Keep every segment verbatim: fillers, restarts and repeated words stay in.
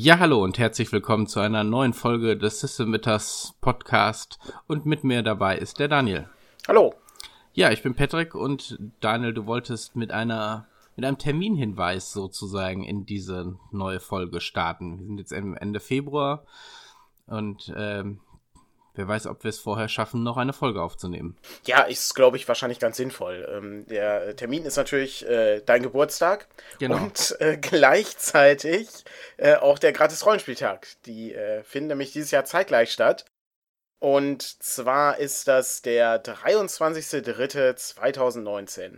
Ja, hallo und herzlich willkommen zu einer neuen Folge des Systemitters Podcast und mit mir dabei ist der Daniel. Hallo. Ja, ich bin Patrick und Daniel, du wolltest mit einer mit einem Terminhinweis sozusagen in diese neue Folge starten. Wir sind jetzt Ende Februar und ähm, wer weiß, ob wir es vorher schaffen, noch eine Folge aufzunehmen. Ja, ist, glaube ich, wahrscheinlich ganz sinnvoll. Ähm, der Termin ist natürlich äh, dein Geburtstag Genau. und äh, gleichzeitig äh, auch der Gratis-Rollenspieltag. Die äh, finden nämlich dieses Jahr zeitgleich statt. Und zwar ist das der dreiundzwanzigster dritter zweitausendneunzehn.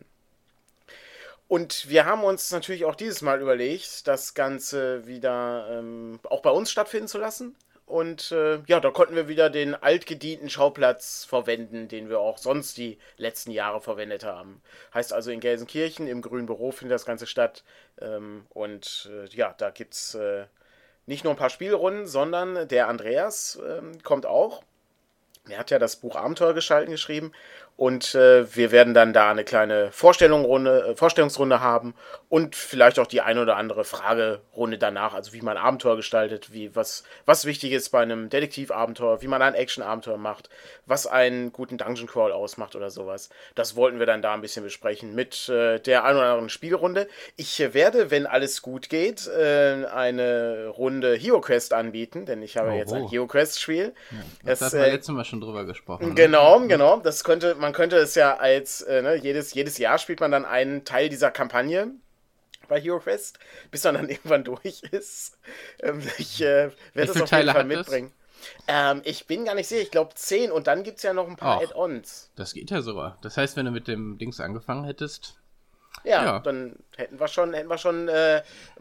Und wir haben uns natürlich auch dieses Mal überlegt, das Ganze wieder ähm, auch bei uns stattfinden zu lassen. Und äh, ja, da konnten wir wieder den altgedienten Schauplatz verwenden, den wir auch sonst die letzten Jahre verwendet haben. Heißt also in Gelsenkirchen, im Grünen Büro findet das Ganze statt. Ähm, und äh, ja, da gibt es äh, nicht nur ein paar Spielrunden, sondern der Andreas äh, kommt auch. Er hat ja das Buch Abenteuergestalten geschrieben und äh, wir werden dann da eine kleine Vorstellungsrunde, äh, Vorstellungsrunde haben und vielleicht auch die ein oder andere Fragerunde danach, also wie man Abenteuer gestaltet, wie was, was wichtig ist bei einem Detektivabenteuer, wie man ein Action-Abenteuer macht, was einen guten Dungeon Crawl ausmacht oder sowas. Das wollten wir dann da ein bisschen besprechen mit äh, der ein oder anderen Spielrunde. Ich äh, werde, wenn alles gut geht, äh, eine Runde Hero Quest anbieten, denn ich habe Oh, jetzt ein oh. Hero Quest-Spiel. Ja, das Es, hatten wir äh, letztes Mal schon drüber gesprochen. Ne? Genau, genau. Das könnte, man könnte es ja als, äh, ne, jedes, jedes Jahr spielt man dann einen Teil dieser Kampagne bei Hero Quest, bis man dann irgendwann durch ist. Ähm, ich äh, werde es auf jeden Fall mitbringen. Ähm, ich bin gar nicht sicher, ich glaube zehn und dann gibt es ja noch ein paar Och, Add-ons. Das geht ja sogar. Das heißt, wenn du mit dem Dings angefangen hättest. Ja, Ja. dann hätten wir schon, hätten wir schon äh,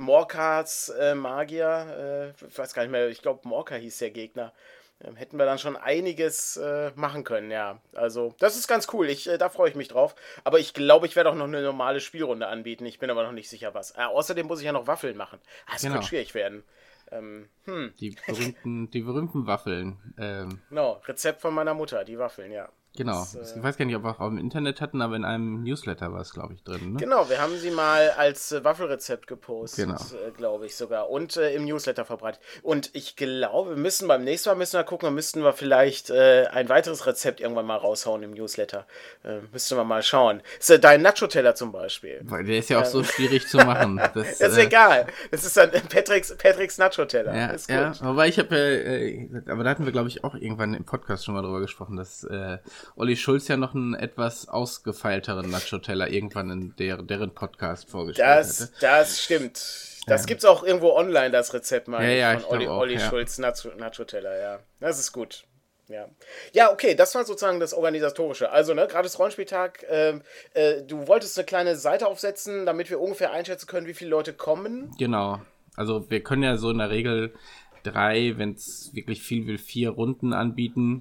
Morkas äh, Magier, äh, ich weiß gar nicht mehr, ich glaube Morka hieß der Gegner. Ähm, hätten wir dann schon einiges äh, machen können, ja. Also, das ist ganz cool. Ich, äh, da freue ich mich drauf. Aber ich glaube, ich werde auch noch eine normale Spielrunde anbieten. Ich bin aber noch nicht sicher, was. Äh, außerdem muss ich ja noch Waffeln machen. Ah, das Genau. könnte schwierig werden. Ähm, hm. Die berühmten, die berühmten Waffeln. Ähm, Genau, Rezept von meiner Mutter, die Waffeln, ja. genau. Das, äh, ich weiß gar nicht, ob wir auch im Internet hatten, aber in einem Newsletter war es, glaube ich, drin. Ne? Genau, wir haben sie mal als äh, Waffelrezept gepostet, Genau. äh, glaube ich sogar. Und äh, im Newsletter verbreitet. Und ich glaube, wir müssen beim nächsten Mal müssen wir gucken, dann müssten wir vielleicht äh, ein weiteres Rezept irgendwann mal raushauen im Newsletter. Äh, müssten wir mal schauen. Ist äh, dein Nacho-Teller zum Beispiel. Weil der ist ja auch Ähm. so schwierig zu machen. Das, Das ist äh, egal. Das ist dann Patricks, Patricks Nacho-Teller. Ja, Ist gut. ja, wobei ich habe, äh, aber da hatten wir, glaube ich, auch irgendwann im Podcast schon mal drüber gesprochen, dass äh, Olli Schulz ja noch einen etwas ausgefeilteren Nacho-Teller irgendwann in der, deren Podcast vorgestellt Das, hatte. das stimmt. Das Ja. gibt's auch irgendwo online, das Rezept mal Ja, ja, von ich Olli, glaub auch, Olli ja. Schulz Nacho, Nacho-Teller, ja. Das ist gut. Ja. Ja, okay, das war sozusagen das Organisatorische. Also, ne, gratis Rollenspieltag, ähm, äh, du wolltest eine kleine Seite aufsetzen, damit wir ungefähr einschätzen können, wie viele Leute kommen. Genau. Also wir können ja so in der Regel drei, wenn es wirklich viel will, vier Runden anbieten.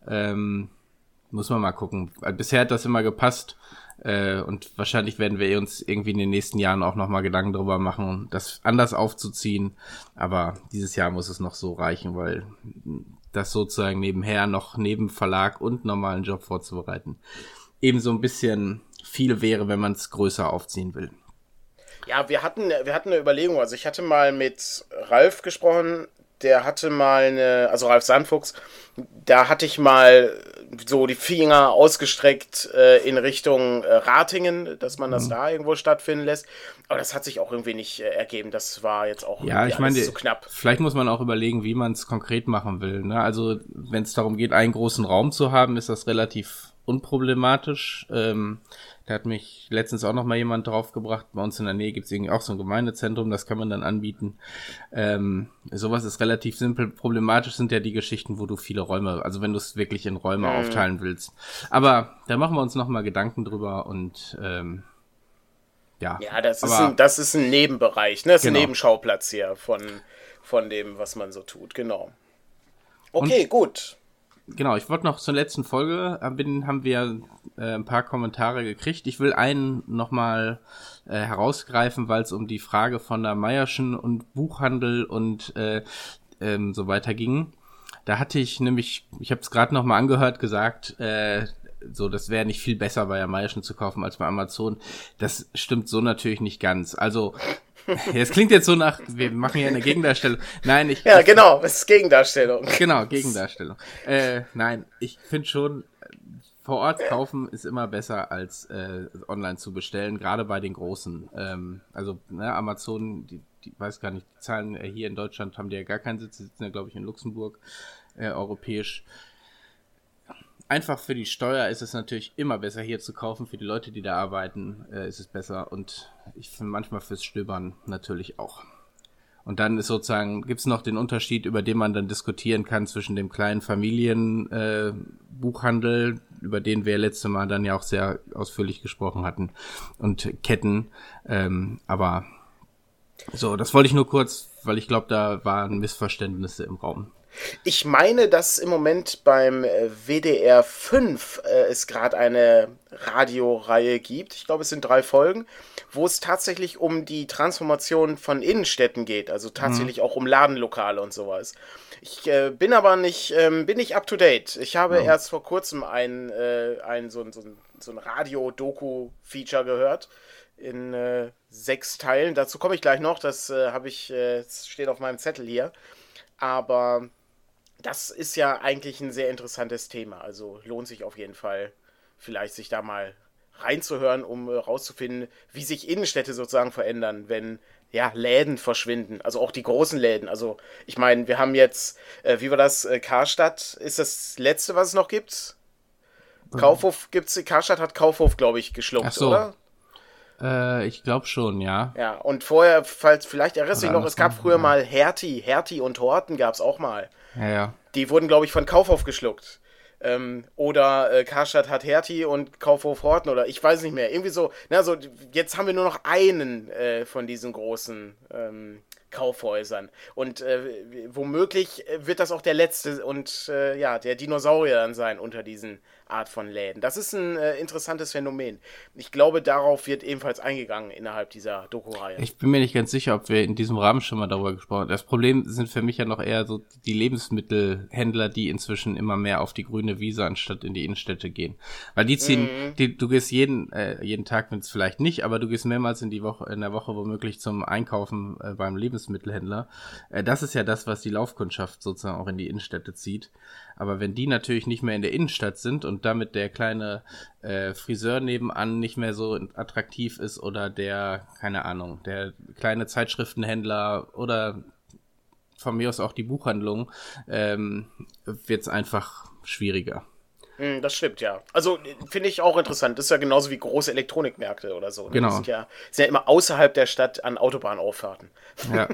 Ähm, muss man mal gucken. Bisher hat das immer gepasst. Äh, und wahrscheinlich werden wir uns irgendwie in den nächsten Jahren auch nochmal Gedanken darüber machen, das anders aufzuziehen. Aber dieses Jahr muss es noch so reichen, weil das sozusagen nebenher noch neben Verlag und normalen Job vorzubereiten eben so ein bisschen viel wäre, wenn man es größer aufziehen will. Ja, wir hatten, wir hatten eine Überlegung. Also ich hatte mal mit Ralf gesprochen, der hatte mal eine, also Ralf Sandfuchs, da hatte ich mal so die Finger ausgestreckt äh, in Richtung äh, Ratingen, dass man das mhm. da irgendwo stattfinden lässt. Aber das hat sich auch irgendwie nicht äh, ergeben. Das war jetzt auch ja, ich meine, zu knapp. Vielleicht muss man auch überlegen, wie man es konkret machen will. Ne? Also wenn es darum geht, einen großen Raum zu haben, ist das relativ unproblematisch. Ähm, da hat mich letztens auch noch mal jemand draufgebracht. Bei uns in der Nähe gibt es irgendwie auch so ein Gemeindezentrum, das kann man dann anbieten. Ähm, sowas ist relativ simpel. Problematisch sind ja die Geschichten, wo du viele Räume, also wenn du es wirklich in Räume mhm. aufteilen willst. Aber da machen wir uns noch mal Gedanken drüber und ähm, ja. Ja, das aber, ist ein, das ist ein Nebenbereich, ne? Das ist genau. ein Nebenschauplatz hier von, von dem, was man so tut, genau. Okay, und, gut. Genau, ich wollte noch zur letzten Folge, bin, haben wir äh, ein paar Kommentare gekriegt. Ich will einen nochmal äh, herausgreifen, weil es um die Frage von der Meierschen und Buchhandel und äh, ähm, so weiter ging. Da hatte ich nämlich, ich habe es gerade nochmal angehört, gesagt, äh, so, das wäre nicht viel besser bei der Meierschen zu kaufen als bei Amazon. Das stimmt so natürlich nicht ganz. Also Es klingt jetzt so nach, wir machen hier eine Gegendarstellung. Nein, ich... Ja, genau, es ist Gegendarstellung. Genau, Gegendarstellung. Äh, nein, ich finde schon, vor Ort kaufen ist immer besser als äh, online zu bestellen, gerade bei den Großen. Ähm, also ne, Amazon, die, die weiß gar nicht, die Zahlen äh, hier in Deutschland haben die ja gar keinen Sitz, die sitzen ja, glaube ich, in Luxemburg, äh, europäisch. Einfach für die Steuer ist es natürlich immer besser, hier zu kaufen. Für die Leute, die da arbeiten, äh, ist es besser. Und ich finde manchmal fürs Stöbern natürlich auch. Und dann ist sozusagen, gibt es noch den Unterschied, über den man dann diskutieren kann zwischen dem kleinen Familienbuchhandel, äh, über den wir letzte Mal dann ja auch sehr ausführlich gesprochen hatten, und Ketten. Ähm, aber so, das wollte ich nur kurz, weil ich glaube, da waren Missverständnisse im Raum. Ich meine, dass im Moment beim W D R fünf äh, es gerade eine Radioreihe gibt. Ich glaube, es sind drei Folgen, wo es tatsächlich um die Transformation von Innenstädten geht. Also tatsächlich mhm. auch um Ladenlokale und sowas. Ich äh, bin aber nicht, ähm, bin nicht up to date. Ich habe oh. erst vor kurzem ein, äh, ein so, so, so ein Radio-Doku-Feature gehört in äh, sechs Teilen. Dazu komme ich gleich noch. Das äh, habe ich, äh, das steht auf meinem Zettel hier. Aber das ist ja eigentlich ein sehr interessantes Thema. Also lohnt sich auf jeden Fall, vielleicht sich da mal reinzuhören, um rauszufinden, wie sich Innenstädte sozusagen verändern, wenn ja Läden verschwinden. Also auch die großen Läden. Also ich meine, wir haben jetzt, äh, wie war das, äh, Karstadt ist das letzte, was es noch gibt? Mhm. Kaufhof gibt's, Karstadt hat Kaufhof, glaube ich, geschluckt, Ach so. oder? Äh, ich glaube schon, ja. Ja, und vorher, falls vielleicht erinnerst du dich noch, es gab früher ja. mal Hertie, Hertie und Horten gab es auch mal. Ja, ja. Die wurden, glaube ich, von Kaufhof geschluckt. Ähm, oder äh, Karstadt hat Hertie und Kaufhof Horten oder ich weiß nicht mehr. Irgendwie so, na, so, jetzt haben wir nur noch einen äh, von diesen großen ähm, Kaufhäusern. Und äh, womöglich wird das auch der letzte und äh, ja, der Dinosaurier dann sein unter diesen Art von Läden. Das ist ein äh, interessantes Phänomen. Ich glaube, darauf wird ebenfalls eingegangen innerhalb dieser Doku-Reihe. Ich bin mir nicht ganz sicher, ob wir in diesem Rahmen schon mal darüber gesprochen haben. Das Problem sind für mich ja noch eher so die Lebensmittelhändler, die inzwischen immer mehr auf die grüne Wiese anstatt in die Innenstädte gehen. Weil die ziehen, mhm. die, du gehst jeden äh, jeden Tag, wenn es vielleicht nicht, aber du gehst mehrmals in die Woche, in der Woche womöglich zum Einkaufen äh, beim Lebensmittelhändler. Äh, das ist ja das, was die Laufkundschaft sozusagen auch in die Innenstädte zieht. Aber wenn die natürlich nicht mehr in der Innenstadt sind und damit der kleine äh, Friseur nebenan nicht mehr so attraktiv ist oder der, keine Ahnung, der kleine Zeitschriftenhändler oder von mir aus auch die Buchhandlung, ähm, wird es einfach schwieriger. Das stimmt, ja. Also finde ich auch interessant. Das ist ja genauso wie große Elektronikmärkte oder so. Ne? Genau. Die sind ja, sind ja immer außerhalb der Stadt an Autobahnauffahrten. Ja.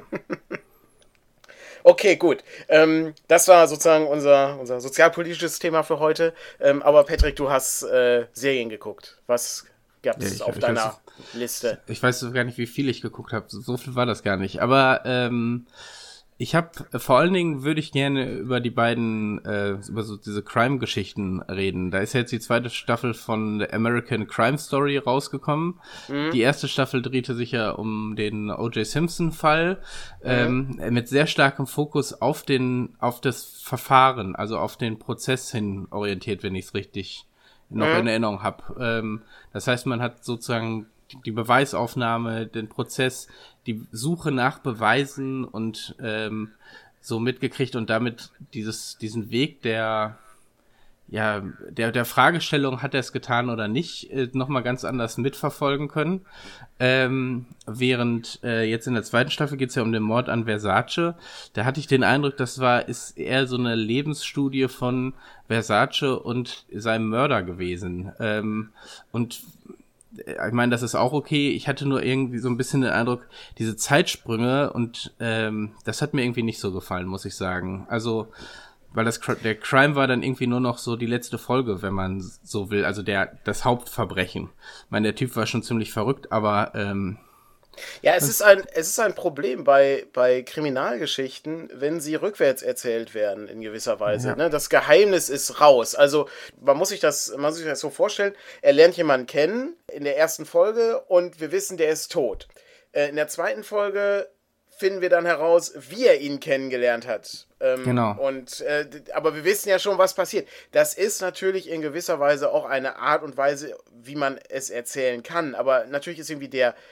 Okay, gut. Ähm, das war sozusagen unser, unser sozialpolitisches Thema für heute. Ähm, aber Patrick, du hast äh, Serien geguckt. Was gab es ja, auf ich deiner weiß, Liste? Ich weiß gar nicht, wie viel ich geguckt habe. So viel war das gar nicht. Aber ähm, ich habe, vor allen Dingen würde ich gerne über die beiden, äh, über so diese Crime-Geschichten reden. Da ist ja jetzt die zweite Staffel von The American Crime Story rausgekommen. Mhm. Die erste Staffel drehte sich ja um den O J Simpson-Fall, mhm. ähm, mit sehr starkem Fokus auf den, auf das Verfahren, also auf den Prozess hin orientiert, wenn ich es richtig noch mhm. in Erinnerung habe. Ähm, das heißt, man hat sozusagen die Beweisaufnahme, den Prozess, die Suche nach Beweisen und ähm, so mitgekriegt und damit dieses diesen Weg der ja der der Fragestellung, hat er es getan oder nicht, äh, nochmal ganz anders mitverfolgen können. Ähm, während äh, jetzt in der zweiten Staffel geht es ja um den Mord an Versace. Da hatte ich den Eindruck, das war ist eher so eine Lebensstudie von Versace und seinem Mörder gewesen. Ähm, und ich meine, das ist auch okay. Ich hatte nur irgendwie so ein bisschen den Eindruck, diese Zeitsprünge und ähm, das hat mir irgendwie nicht so gefallen, muss ich sagen. Also, weil das der Crime war dann irgendwie nur noch so die letzte Folge, wenn man so will. Also der das Hauptverbrechen. Ich meine, der Typ war schon ziemlich verrückt, aber ähm, ja, es ist ein es ist ein Problem bei bei Kriminalgeschichten, wenn sie rückwärts erzählt werden in gewisser Weise. Ja. Ne? Das Geheimnis ist raus. Also man muss sich das man muss sich das so vorstellen. Er lernt jemanden kennen in der ersten Folge und wir wissen, der ist tot. Äh, in der zweiten Folge finden wir dann heraus, wie er ihn kennengelernt hat. Ähm, genau. Und äh, aber wir wissen ja schon, was passiert. Das ist natürlich in gewisser Weise auch eine Art und Weise, wie man es erzählen kann. Aber natürlich ist irgendwie der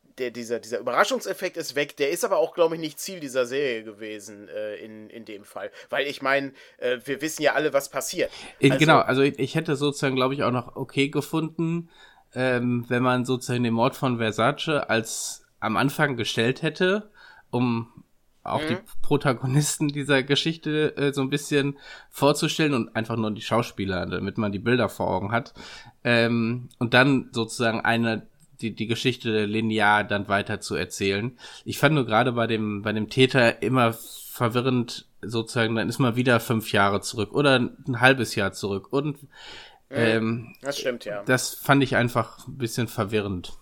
der, dieser, dieser Überraschungseffekt ist weg, der ist aber auch, glaube ich, nicht Ziel dieser Serie gewesen äh, in, in dem Fall. Weil ich meine, äh, wir wissen ja alle, was passiert. Also, genau, also ich, ich hätte sozusagen, glaube ich, auch noch okay gefunden, ähm, wenn man sozusagen den Mord von Versace als am Anfang gestellt hätte, um auch mhm. die Protagonisten dieser Geschichte äh, so ein bisschen vorzustellen und einfach nur die Schauspieler, damit man die Bilder vor Augen hat. Ähm, und dann sozusagen eine die die Geschichte linear dann weiter zu erzählen. Ich fand nur gerade bei dem bei dem Täter immer verwirrend sozusagen, dann ist man wieder fünf Jahre zurück oder ein halbes Jahr zurück und ähm, das stimmt, ja. Das fand ich einfach ein bisschen verwirrend.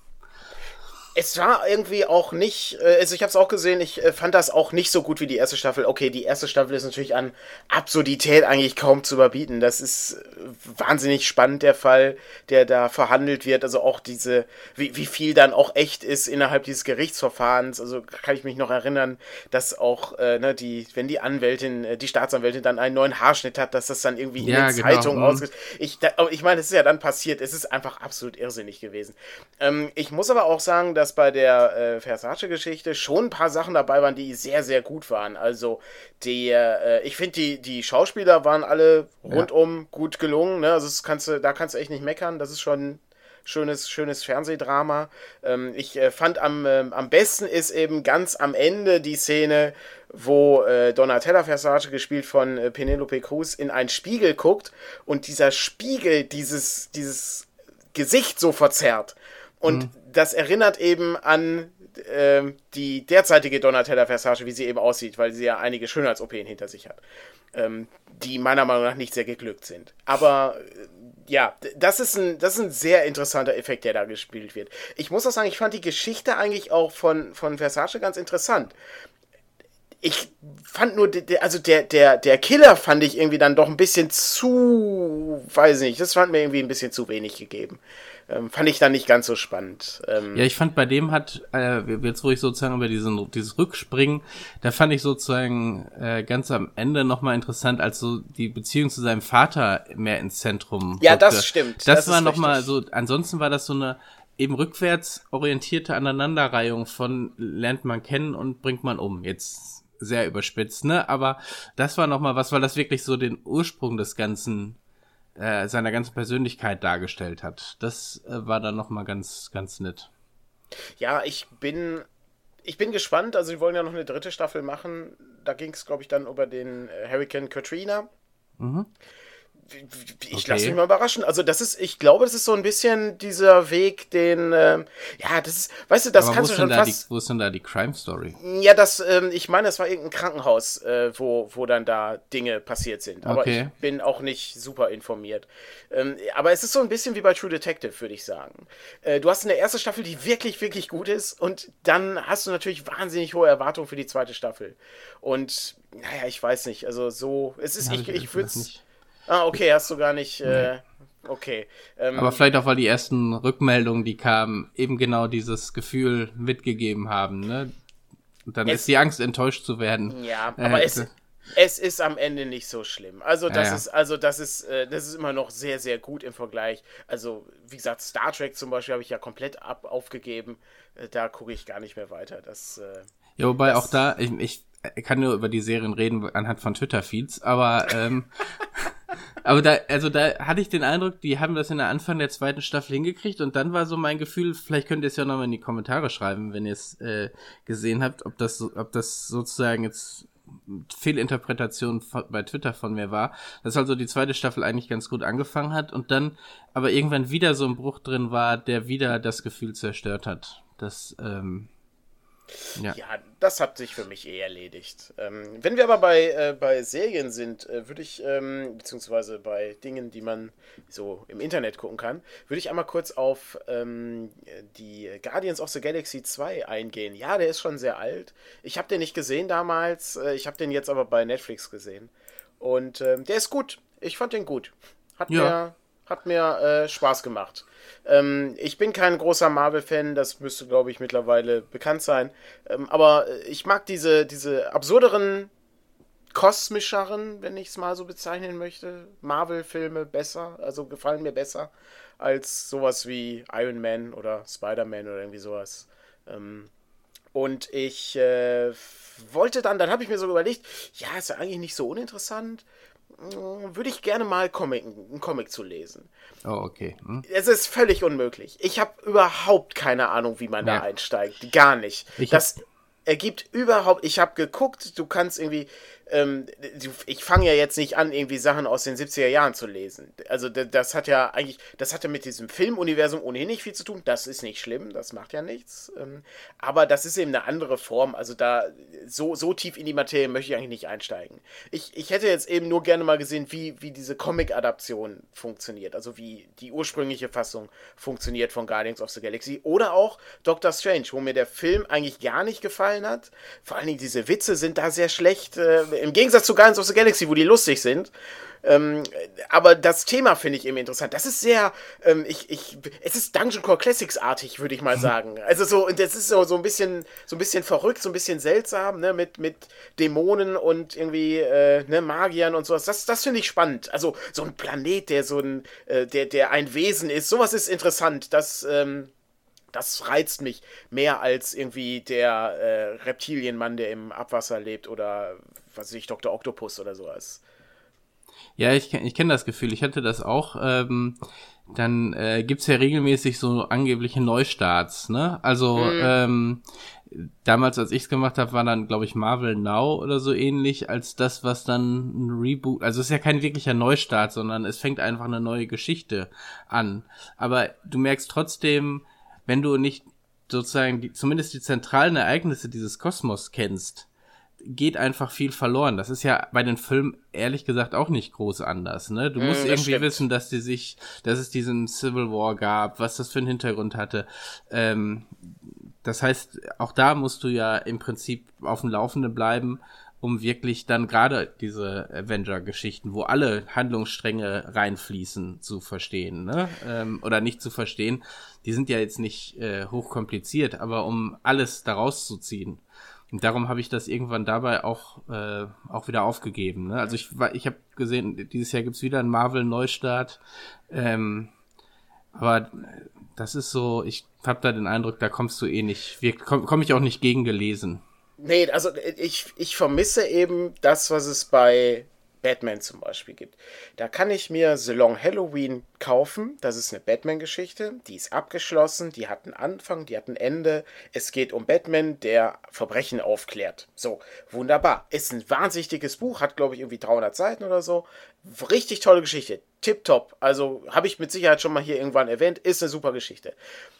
Es war irgendwie auch nicht, also ich habe es auch gesehen, ich fand das auch nicht so gut wie die erste Staffel. Okay, die erste Staffel ist natürlich an Absurdität eigentlich kaum zu überbieten. Das ist wahnsinnig spannend, der Fall, der da verhandelt wird. Also auch diese, wie, wie viel dann auch echt ist innerhalb dieses Gerichtsverfahrens. Also kann ich mich noch erinnern, dass auch, äh, ne, die, wenn die Anwältin, die Staatsanwältin dann einen neuen Haarschnitt hat, dass das dann irgendwie in ja, der Zeitung genau. ausgeht. Ich, da, ich meine, es ist ja dann passiert. Es ist einfach absolut irrsinnig gewesen. Ähm, ich muss aber auch sagen, dass bei der äh, Versace-Geschichte schon ein paar Sachen dabei waren, die sehr, sehr gut waren. Also der, äh, ich finde, die, die Schauspieler waren alle rundum ja. gut gelungen. Ne? Also das kannst du, da kannst du echt nicht meckern. Das ist schon schönes, schönes Fernsehdrama. Ähm, ich äh, fand am, äh, am besten ist eben ganz am Ende die Szene, wo äh, Donatella Versace, gespielt von äh, Penelope Cruz, in einen Spiegel guckt und dieser Spiegel dieses, dieses Gesicht so verzerrt. Und mhm. das erinnert eben an äh, die derzeitige Donatella Versace, wie sie eben aussieht, weil sie ja einige Schönheits-O P hinter sich hat, ähm, die meiner Meinung nach nicht sehr geglückt sind. Aber äh, ja, das ist, ein, das ist ein sehr interessanter Effekt, der da gespielt wird. Ich muss auch sagen, ich fand die Geschichte eigentlich auch von, von Versace ganz interessant. Ich fand nur, also der, der, der Killer fand ich irgendwie dann doch ein bisschen zu, weiß nicht, das fand mir irgendwie ein bisschen zu wenig gegeben. Ähm, fand ich dann nicht ganz so spannend. Ähm, ja, ich fand, bei dem hat, äh, jetzt wo ich sozusagen über diesen, dieses Rückspringen, da fand ich sozusagen äh, ganz am Ende nochmal interessant, als so die Beziehung zu seinem Vater mehr ins Zentrum Ja, rückte. das stimmt. Das, das war nochmal so, ansonsten war das so eine eben rückwärts orientierte Aneinanderreihung von lernt man kennen und bringt man um. Jetzt sehr überspitzt, ne? Aber das war nochmal was, weil das wirklich so den Ursprung des Ganzen, äh, seiner ganzen Persönlichkeit dargestellt hat. Das äh, war dann nochmal ganz, ganz nett. Ja, ich bin, ich bin gespannt. Also, sie wollen ja noch eine dritte Staffel machen. Da ging es, glaube ich, dann über den äh, Hurricane Katrina. Mhm. Ich okay. lasse mich mal überraschen. Also das ist, ich glaube, das ist so ein bisschen dieser Weg, den, ähm, ja, das ist, weißt du, das Aber kannst du schon fast... Die, wo ist denn da die Crime-Story? Ja, das, ähm, ich meine, das war irgendein Krankenhaus, äh, wo, wo dann da Dinge passiert sind. Aber okay. ich bin auch nicht super informiert. Ähm, aber es ist so ein bisschen wie bei True Detective, würde ich sagen. Äh, du hast eine erste Staffel, die wirklich, wirklich gut ist, und dann hast du natürlich wahnsinnig hohe Erwartungen für die zweite Staffel. Und, naja, ich weiß nicht, also so, es ist, ja, ich, ich würde es... Ah, okay, hast du gar nicht, äh, okay. Ähm, Aber vielleicht auch, weil die ersten Rückmeldungen, die kamen, eben genau dieses Gefühl mitgegeben haben, ne? Und dann es, ist die Angst, enttäuscht zu werden. Ja, aber äh, es, es ist am Ende nicht so schlimm. Also das ja, ja. ist, also das ist, äh, das ist immer noch sehr, sehr gut im Vergleich. Also, wie gesagt, Star Trek zum Beispiel habe ich ja komplett ab, aufgegeben. Äh, da gucke ich gar nicht mehr weiter. Das, äh, ja, wobei das, auch da, ich, ich kann nur über die Serien reden anhand von Twitter-Feeds, aber ähm, aber da, also da hatte ich den Eindruck, die haben das in der Anfang der zweiten Staffel hingekriegt, und dann war so mein Gefühl, vielleicht könnt ihr es ja nochmal in die Kommentare schreiben, wenn ihr es äh, gesehen habt, ob das, ob das sozusagen jetzt Fehlinterpretation von, bei Twitter von mir war, dass also die zweite Staffel eigentlich ganz gut angefangen hat und dann aber irgendwann wieder so ein Bruch drin war, der wieder das Gefühl zerstört hat. Das, ähm, Ja. ja, das hat sich für mich eh erledigt. Ähm, wenn wir aber bei, äh, bei Serien sind, äh, würde ich, ähm, beziehungsweise bei Dingen, die man so im Internet gucken kann, würde ich einmal kurz auf ähm, die Guardians of the Galaxy zwei eingehen. Ja, der ist schon sehr alt. Ich habe den nicht gesehen damals, äh, ich habe den jetzt aber bei Netflix gesehen. Und ähm, der ist gut. Ich fand den gut. Hat ja. mir... Hat mir äh, Spaß gemacht. Ähm, ich bin kein großer Marvel-Fan, das müsste, glaube ich, mittlerweile bekannt sein. Ähm, aber ich mag diese, diese absurderen, kosmischeren, wenn ich es mal so bezeichnen möchte, Marvel-Filme besser, also gefallen mir besser als sowas wie Iron Man oder Spider-Man oder irgendwie sowas. Ähm, und ich äh, wollte dann, dann habe ich mir so überlegt, ja, ist ja eigentlich nicht so uninteressant, würde ich gerne mal Comic, einen Comic zu lesen. Oh, okay. Hm. Es ist völlig unmöglich. Ich habe überhaupt keine Ahnung, wie man Ja. da einsteigt. Gar nicht. Ich Das ergibt überhaupt, ich habe geguckt, du kannst irgendwie, ähm, ich fange ja jetzt nicht an, irgendwie Sachen aus den siebziger Jahren zu lesen. Also das hat ja eigentlich, das hatte mit diesem Filmuniversum ohnehin nicht viel zu tun. Das ist nicht schlimm, das macht ja nichts. Aber das ist eben eine andere Form. Also da, so, so tief in die Materie möchte ich eigentlich nicht einsteigen. Ich, ich hätte jetzt eben nur gerne mal gesehen, wie, wie diese Comic-Adaption funktioniert. Also wie die ursprüngliche Fassung funktioniert von Guardians of the Galaxy. Oder auch Doctor Strange, wo mir der Film eigentlich gar nicht gefallen hat. Vor allen Dingen diese Witze sind da sehr schlecht. Äh, Im Gegensatz zu Guardians of the Galaxy, wo die lustig sind. Ähm, aber das Thema finde ich eben interessant. Das ist sehr, ähm, ich, ich, es ist Dungeon Crawl Classics-artig, würde ich mal sagen. Also so, das ist so, so ein bisschen, so ein bisschen verrückt, so ein bisschen seltsam, ne, mit, mit Dämonen und irgendwie, äh, ne, Magiern und sowas. Das, das finde ich spannend. Also so ein Planet, der so ein, äh, der, der ein Wesen ist, sowas ist interessant. Das, ähm, Das reizt mich mehr als irgendwie der äh, Reptilienmann, der im Abwasser lebt oder, was weiß ich, Doktor Octopus oder sowas. Ja, ich, ich kenne das Gefühl. Ich hatte das auch. Ähm, dann äh, gibt's ja regelmäßig so angebliche Neustarts, ne? Also Mhm. ähm, damals, als ich's gemacht habe, war dann, glaube ich, Marvel Now oder so ähnlich als das, was dann ein Reboot. Also es ist ja kein wirklicher Neustart, sondern es fängt einfach eine neue Geschichte an. Aber du merkst trotzdem, wenn du nicht sozusagen die, zumindest die zentralen Ereignisse dieses Kosmos kennst, geht einfach viel verloren. Das ist ja bei den Filmen ehrlich gesagt auch nicht groß anders, ne? Du Mm, musst das irgendwie stimmt. wissen, dass die sich, dass es diesen Civil War gab, was das für einen Hintergrund hatte. Ähm, das heißt, auch da musst du ja im Prinzip auf dem Laufenden bleiben, um wirklich dann gerade diese Avenger-Geschichten, wo alle Handlungsstränge reinfließen, zu verstehen, ne? Ähm, oder nicht zu verstehen. Die sind ja jetzt nicht äh, hochkompliziert, aber um alles daraus zu ziehen. Und darum habe ich das irgendwann dabei auch äh, auch wieder aufgegeben. Ne? Also ich war, ich habe gesehen, dieses Jahr gibt's wieder einen Marvel-Neustart. Ähm, aber das ist so, ich habe da den Eindruck, da kommst du eh nicht, komme komm ich auch nicht gegen gelesen. Nee, also ich, ich vermisse eben das, was es bei Batman zum Beispiel gibt. Da kann ich mir The Long Halloween kaufen. Das ist eine Batman-Geschichte. Die ist abgeschlossen. Die hat einen Anfang, die hat ein Ende. Es geht um Batman, der Verbrechen aufklärt. So, wunderbar. Ist ein wahnsinnig dickes Buch. Hat, glaube ich, irgendwie dreihundert Seiten oder so. Richtig tolle Geschichte. Tipptopp. Also, habe ich mit Sicherheit schon mal hier irgendwann erwähnt. Ist eine super Geschichte.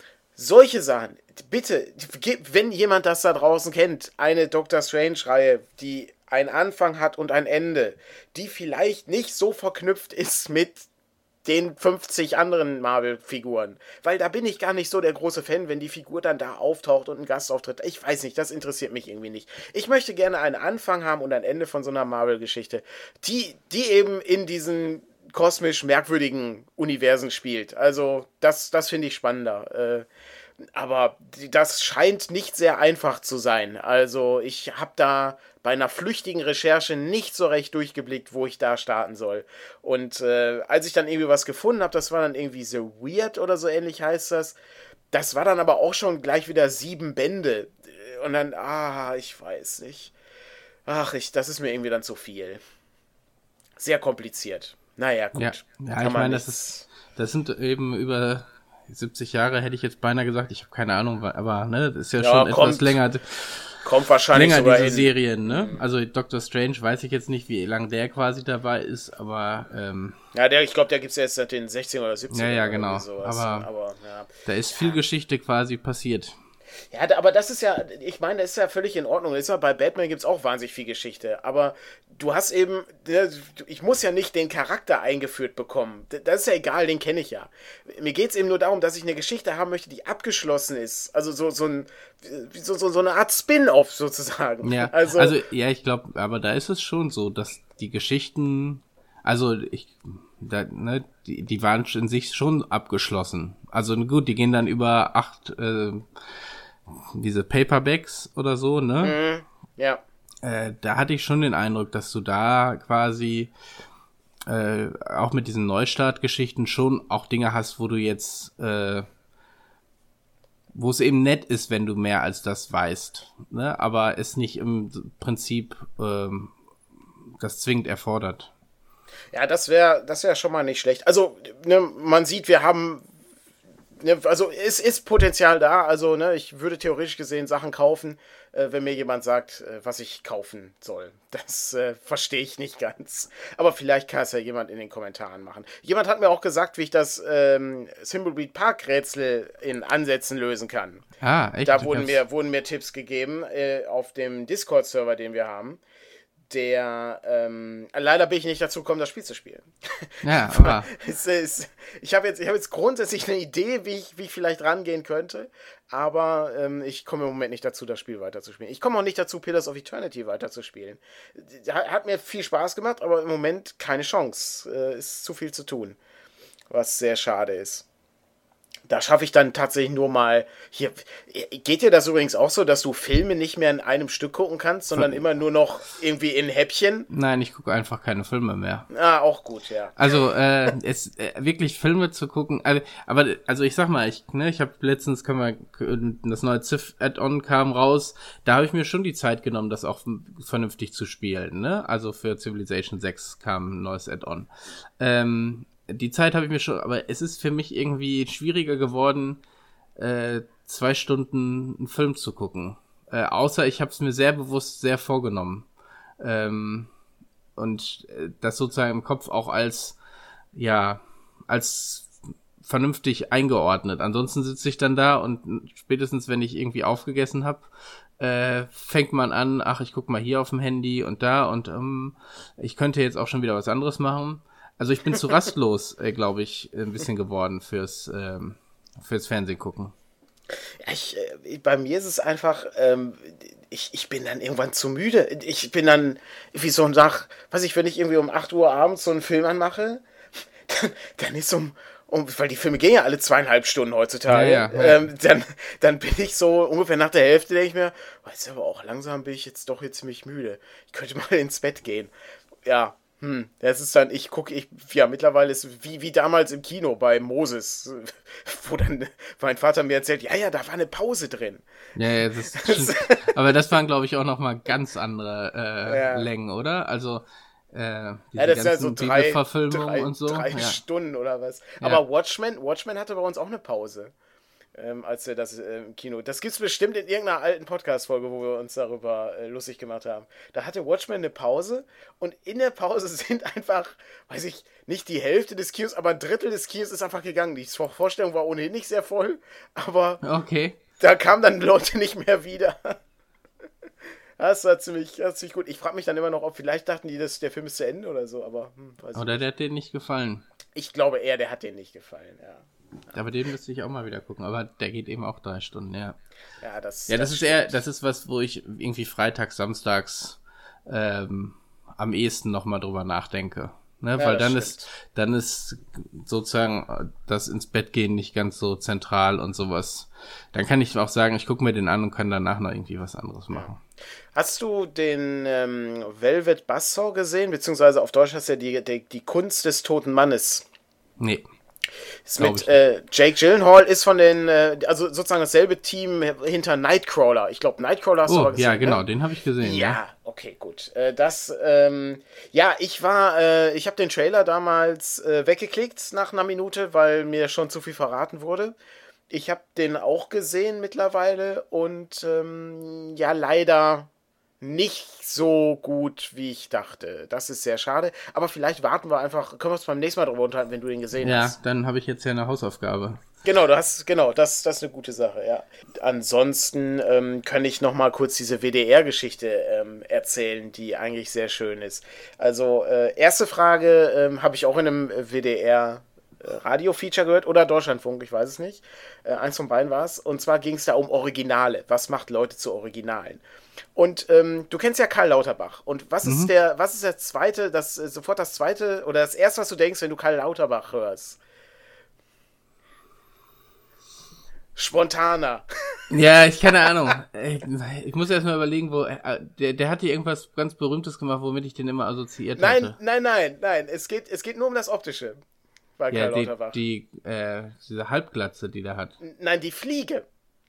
Solche Sachen, bitte, wenn jemand das da draußen kennt, eine Doctor Strange-Reihe, die einen Anfang hat und ein Ende, die vielleicht nicht so verknüpft ist mit den fünfzig anderen Marvel-Figuren. Weil da bin ich gar nicht so der große Fan, wenn die Figur dann da auftaucht und einen Gastauftritt. Ich weiß nicht, das interessiert mich irgendwie nicht. Ich möchte gerne einen Anfang haben und ein Ende von so einer Marvel-Geschichte, die, die eben in diesen kosmisch merkwürdigen Universen spielt. Also das, das finde ich spannender. Äh, aber das scheint nicht sehr einfach zu sein. Also ich habe da bei einer flüchtigen Recherche nicht so recht durchgeblickt, wo ich da starten soll. Und äh, als ich dann irgendwie was gefunden habe, das war dann irgendwie so Weird oder so ähnlich heißt das. Das war dann aber auch schon gleich wieder sieben Bände. Und dann, ah, ich weiß nicht. Ach, ich, das ist mir irgendwie dann zu viel. Sehr kompliziert. Naja, gut. Ja, ja, ich meine, das ist, das sind eben über siebzig Jahre, hätte ich jetzt beinahe gesagt. Ich habe keine Ahnung, aber ne, das ist ja, ja schon kommt, etwas länger. Kommt wahrscheinlich länger sogar diese hin. Serien, ne? Also Doctor Strange weiß ich jetzt nicht, wie lange der quasi dabei ist, aber ähm, ja, der, ich glaube, der gibt es ja jetzt seit den sechzehn oder siebzehn. Ja, ja, genau. Aber, aber ja. Da ist viel ja. Geschichte quasi passiert. Ja, aber das ist ja, ich meine, das ist ja völlig in Ordnung. Das ist ja, bei Batman gibt es auch wahnsinnig viel Geschichte. Aber du hast eben, ich muss ja nicht den Charakter eingeführt bekommen. Das ist ja egal, den kenne ich ja. Mir geht es eben nur darum, dass ich eine Geschichte haben möchte, die abgeschlossen ist. Also so, so, ein, so, so, so eine Art Spin-off sozusagen. Ja, also, also ja, ich glaube, aber da ist es schon so, dass die Geschichten, also ich, da, ne, die, die waren in sich schon abgeschlossen. Also gut, die gehen dann über acht, äh, diese Paperbacks oder so, ne? Mm, ja. Äh, da hatte ich schon den Eindruck, dass du da quasi äh, auch mit diesen Neustart-Geschichten schon auch Dinge hast, wo du jetzt äh, wo es eben nett ist, wenn du mehr als das weißt, ne? Aber es nicht im Prinzip ähm, das zwingend erfordert. Ja, das wäre das wäre schon mal nicht schlecht. Also, ne, man sieht, wir haben, ne, also es ist Potenzial da. Also, ne, ich würde theoretisch gesehen Sachen kaufen, äh, wenn mir jemand sagt, äh, was ich kaufen soll. Das äh, verstehe ich nicht ganz. Aber vielleicht kann es ja jemand in den Kommentaren machen. Jemand hat mir auch gesagt, wie ich das ähm, Thimbleweed Park Rätsel in Ansätzen lösen kann. Ah, echt? Da wurden mir, wurden mir Tipps gegeben äh, auf dem Discord-Server, den wir haben. Der, ähm, leider bin ich nicht dazu gekommen, das Spiel zu spielen. Ja, aber es ist, ich habe jetzt, ich hab jetzt grundsätzlich eine Idee, wie ich, wie ich vielleicht rangehen könnte, aber ähm, ich komme im Moment nicht dazu, das Spiel weiterzuspielen. Ich komme auch nicht dazu, Pillars of Eternity weiterzuspielen. Hat mir viel Spaß gemacht, aber im Moment keine Chance. Äh, ist zu viel zu tun, was sehr schade ist. Da schaffe ich dann tatsächlich nur mal hier. Geht dir das übrigens auch so, dass du Filme nicht mehr in einem Stück gucken kannst, sondern immer nur noch irgendwie in Häppchen? Nein, ich gucke einfach keine Filme mehr. Ah, auch gut, ja. Also, äh, es äh, wirklich Filme zu gucken, also, aber also ich sag mal, ich ne, ich habe letztens kann man das neue Civ Add-on kam raus, da habe ich mir schon die Zeit genommen, das auch vernünftig zu spielen, ne? Also für Civilization sechs kam ein neues Add-on. Ähm Die Zeit habe ich mir schon, aber es ist für mich irgendwie schwieriger geworden, äh, zwei Stunden einen Film zu gucken. Äh, außer ich habe es mir sehr bewusst sehr vorgenommen. Ähm, und äh, das sozusagen im Kopf auch als, ja, als vernünftig eingeordnet. Ansonsten sitze ich dann da und spätestens, wenn ich irgendwie aufgegessen habe, äh, fängt man an, ach, ich guck mal hier auf dem Handy und da und ähm, ich könnte jetzt auch schon wieder was anderes machen. Also ich bin zu rastlos, äh, glaube ich, ein bisschen geworden fürs, ähm, fürs Fernsehen gucken. Ja, ich, äh, bei mir ist es einfach, ähm, ich, ich bin dann irgendwann zu müde. Ich bin dann, wie so ein Tag, weiß ich, wenn ich irgendwie um acht Uhr abends so einen Film anmache, dann, dann ist um, um, weil die Filme gehen ja alle zweieinhalb Stunden heutzutage, Ja, ja, ja. Ähm, dann, dann bin ich so ungefähr nach der Hälfte, denke ich mir, weißt du, aber auch langsam bin ich jetzt doch jetzt ziemlich müde. Ich könnte mal ins Bett gehen. Ja. Hm, das ist dann, ich gucke, ich, ja, mittlerweile ist wie, wie damals im Kino bei Moses, wo dann mein Vater mir erzählt, ja, ja, da war eine Pause drin. Ja, ja, das ist schon, aber das waren, glaube ich, auch nochmal ganz andere äh, Ja. Längen, oder? Also, äh, diese Ja, das ist ja ganzen so drei, Bibelverfilmungen drei, und so. drei Ja. Stunden oder was. Ja. Aber Watchmen, Watchmen hatte bei uns auch eine Pause, ähm, als wir das äh, im Kino. Das gibt's bestimmt in irgendeiner alten Podcast-Folge, wo wir uns darüber äh, lustig gemacht haben. Da hatte Watchmen eine Pause und in der Pause sind einfach, weiß ich, nicht die Hälfte des Kinos, aber ein Drittel des Kinos ist einfach gegangen. Die Vorstellung war ohnehin nicht sehr voll, aber Okay. da kamen dann Leute nicht mehr wieder. Das war ziemlich, das war ziemlich gut. Ich frage mich dann immer noch, ob vielleicht dachten die, dass der Film ist zu Ende oder so, aber hm, weiß ich Oder nicht. der hat denen nicht gefallen. Ich glaube eher, der hat denen nicht gefallen, ja. Aber den müsste ich auch mal wieder gucken. Aber der geht eben auch drei Stunden, ja. Ja, das, Ja, das, das ist eher, stimmt. das ist was, wo ich irgendwie freitags, samstags ähm, am ehesten nochmal drüber nachdenke. Ne? Ja, Weil das dann stimmt. ist, dann ist sozusagen das ins Bett gehen nicht ganz so zentral und sowas. Dann kann ich auch sagen, ich gucke mir den an und kann danach noch irgendwie was anderes machen. Hast du den ähm, Velvet Buzzsaw gesehen? Beziehungsweise auf Deutsch heißt ja die, die, die Kunst des toten Mannes. Nee. Ist Glaub mit ich äh, Jake Gyllenhaal, ist von den, äh, also sozusagen dasselbe Team hinter Nightcrawler. Ich glaube, Nightcrawler hast du Oh, aber gesehen, ja, genau, ne? den habe ich gesehen. Ja. Ja, okay, gut. Äh, das, ähm, ja, ich war, äh, ich habe den Trailer damals äh, weggeklickt nach einer Minute, weil mir schon zu viel verraten wurde. Ich habe den auch gesehen mittlerweile und ähm, ja, leider nicht so gut, wie ich dachte. Das ist sehr schade. Aber vielleicht warten wir einfach, können wir uns beim nächsten Mal drüber unterhalten, wenn du den gesehen Ja, hast. dann habe ich jetzt ja eine Hausaufgabe. Genau, das, genau, das, das ist eine gute Sache, ja. Ansonsten ähm, kann ich noch mal kurz diese W D R-Geschichte ähm, erzählen, die eigentlich sehr schön ist. Also, äh, erste Frage ähm, habe ich auch in einem W D R äh, Radio-Feature gehört oder Deutschlandfunk, ich weiß es nicht. Äh, eins von beiden war es. Und zwar ging es da um Originale. Was macht Leute zu Originalen? Und ähm, du kennst ja Karl Lauterbach. Und was ist der, was ist der zweite, das äh, sofort das zweite oder das erste, was du denkst, wenn du Karl Lauterbach hörst? Spontaner. Ja, ich keine Ahnung. Ich, ich muss erst mal überlegen, wo äh, der, der hat hier irgendwas ganz Berühmtes gemacht, womit ich den immer assoziiert Nein, hatte. nein, nein, nein. Es geht, es geht nur um das Optische bei Ja, Karl die, Lauterbach. die äh, diese Halbglatze, die der hat. Nein, die Fliege.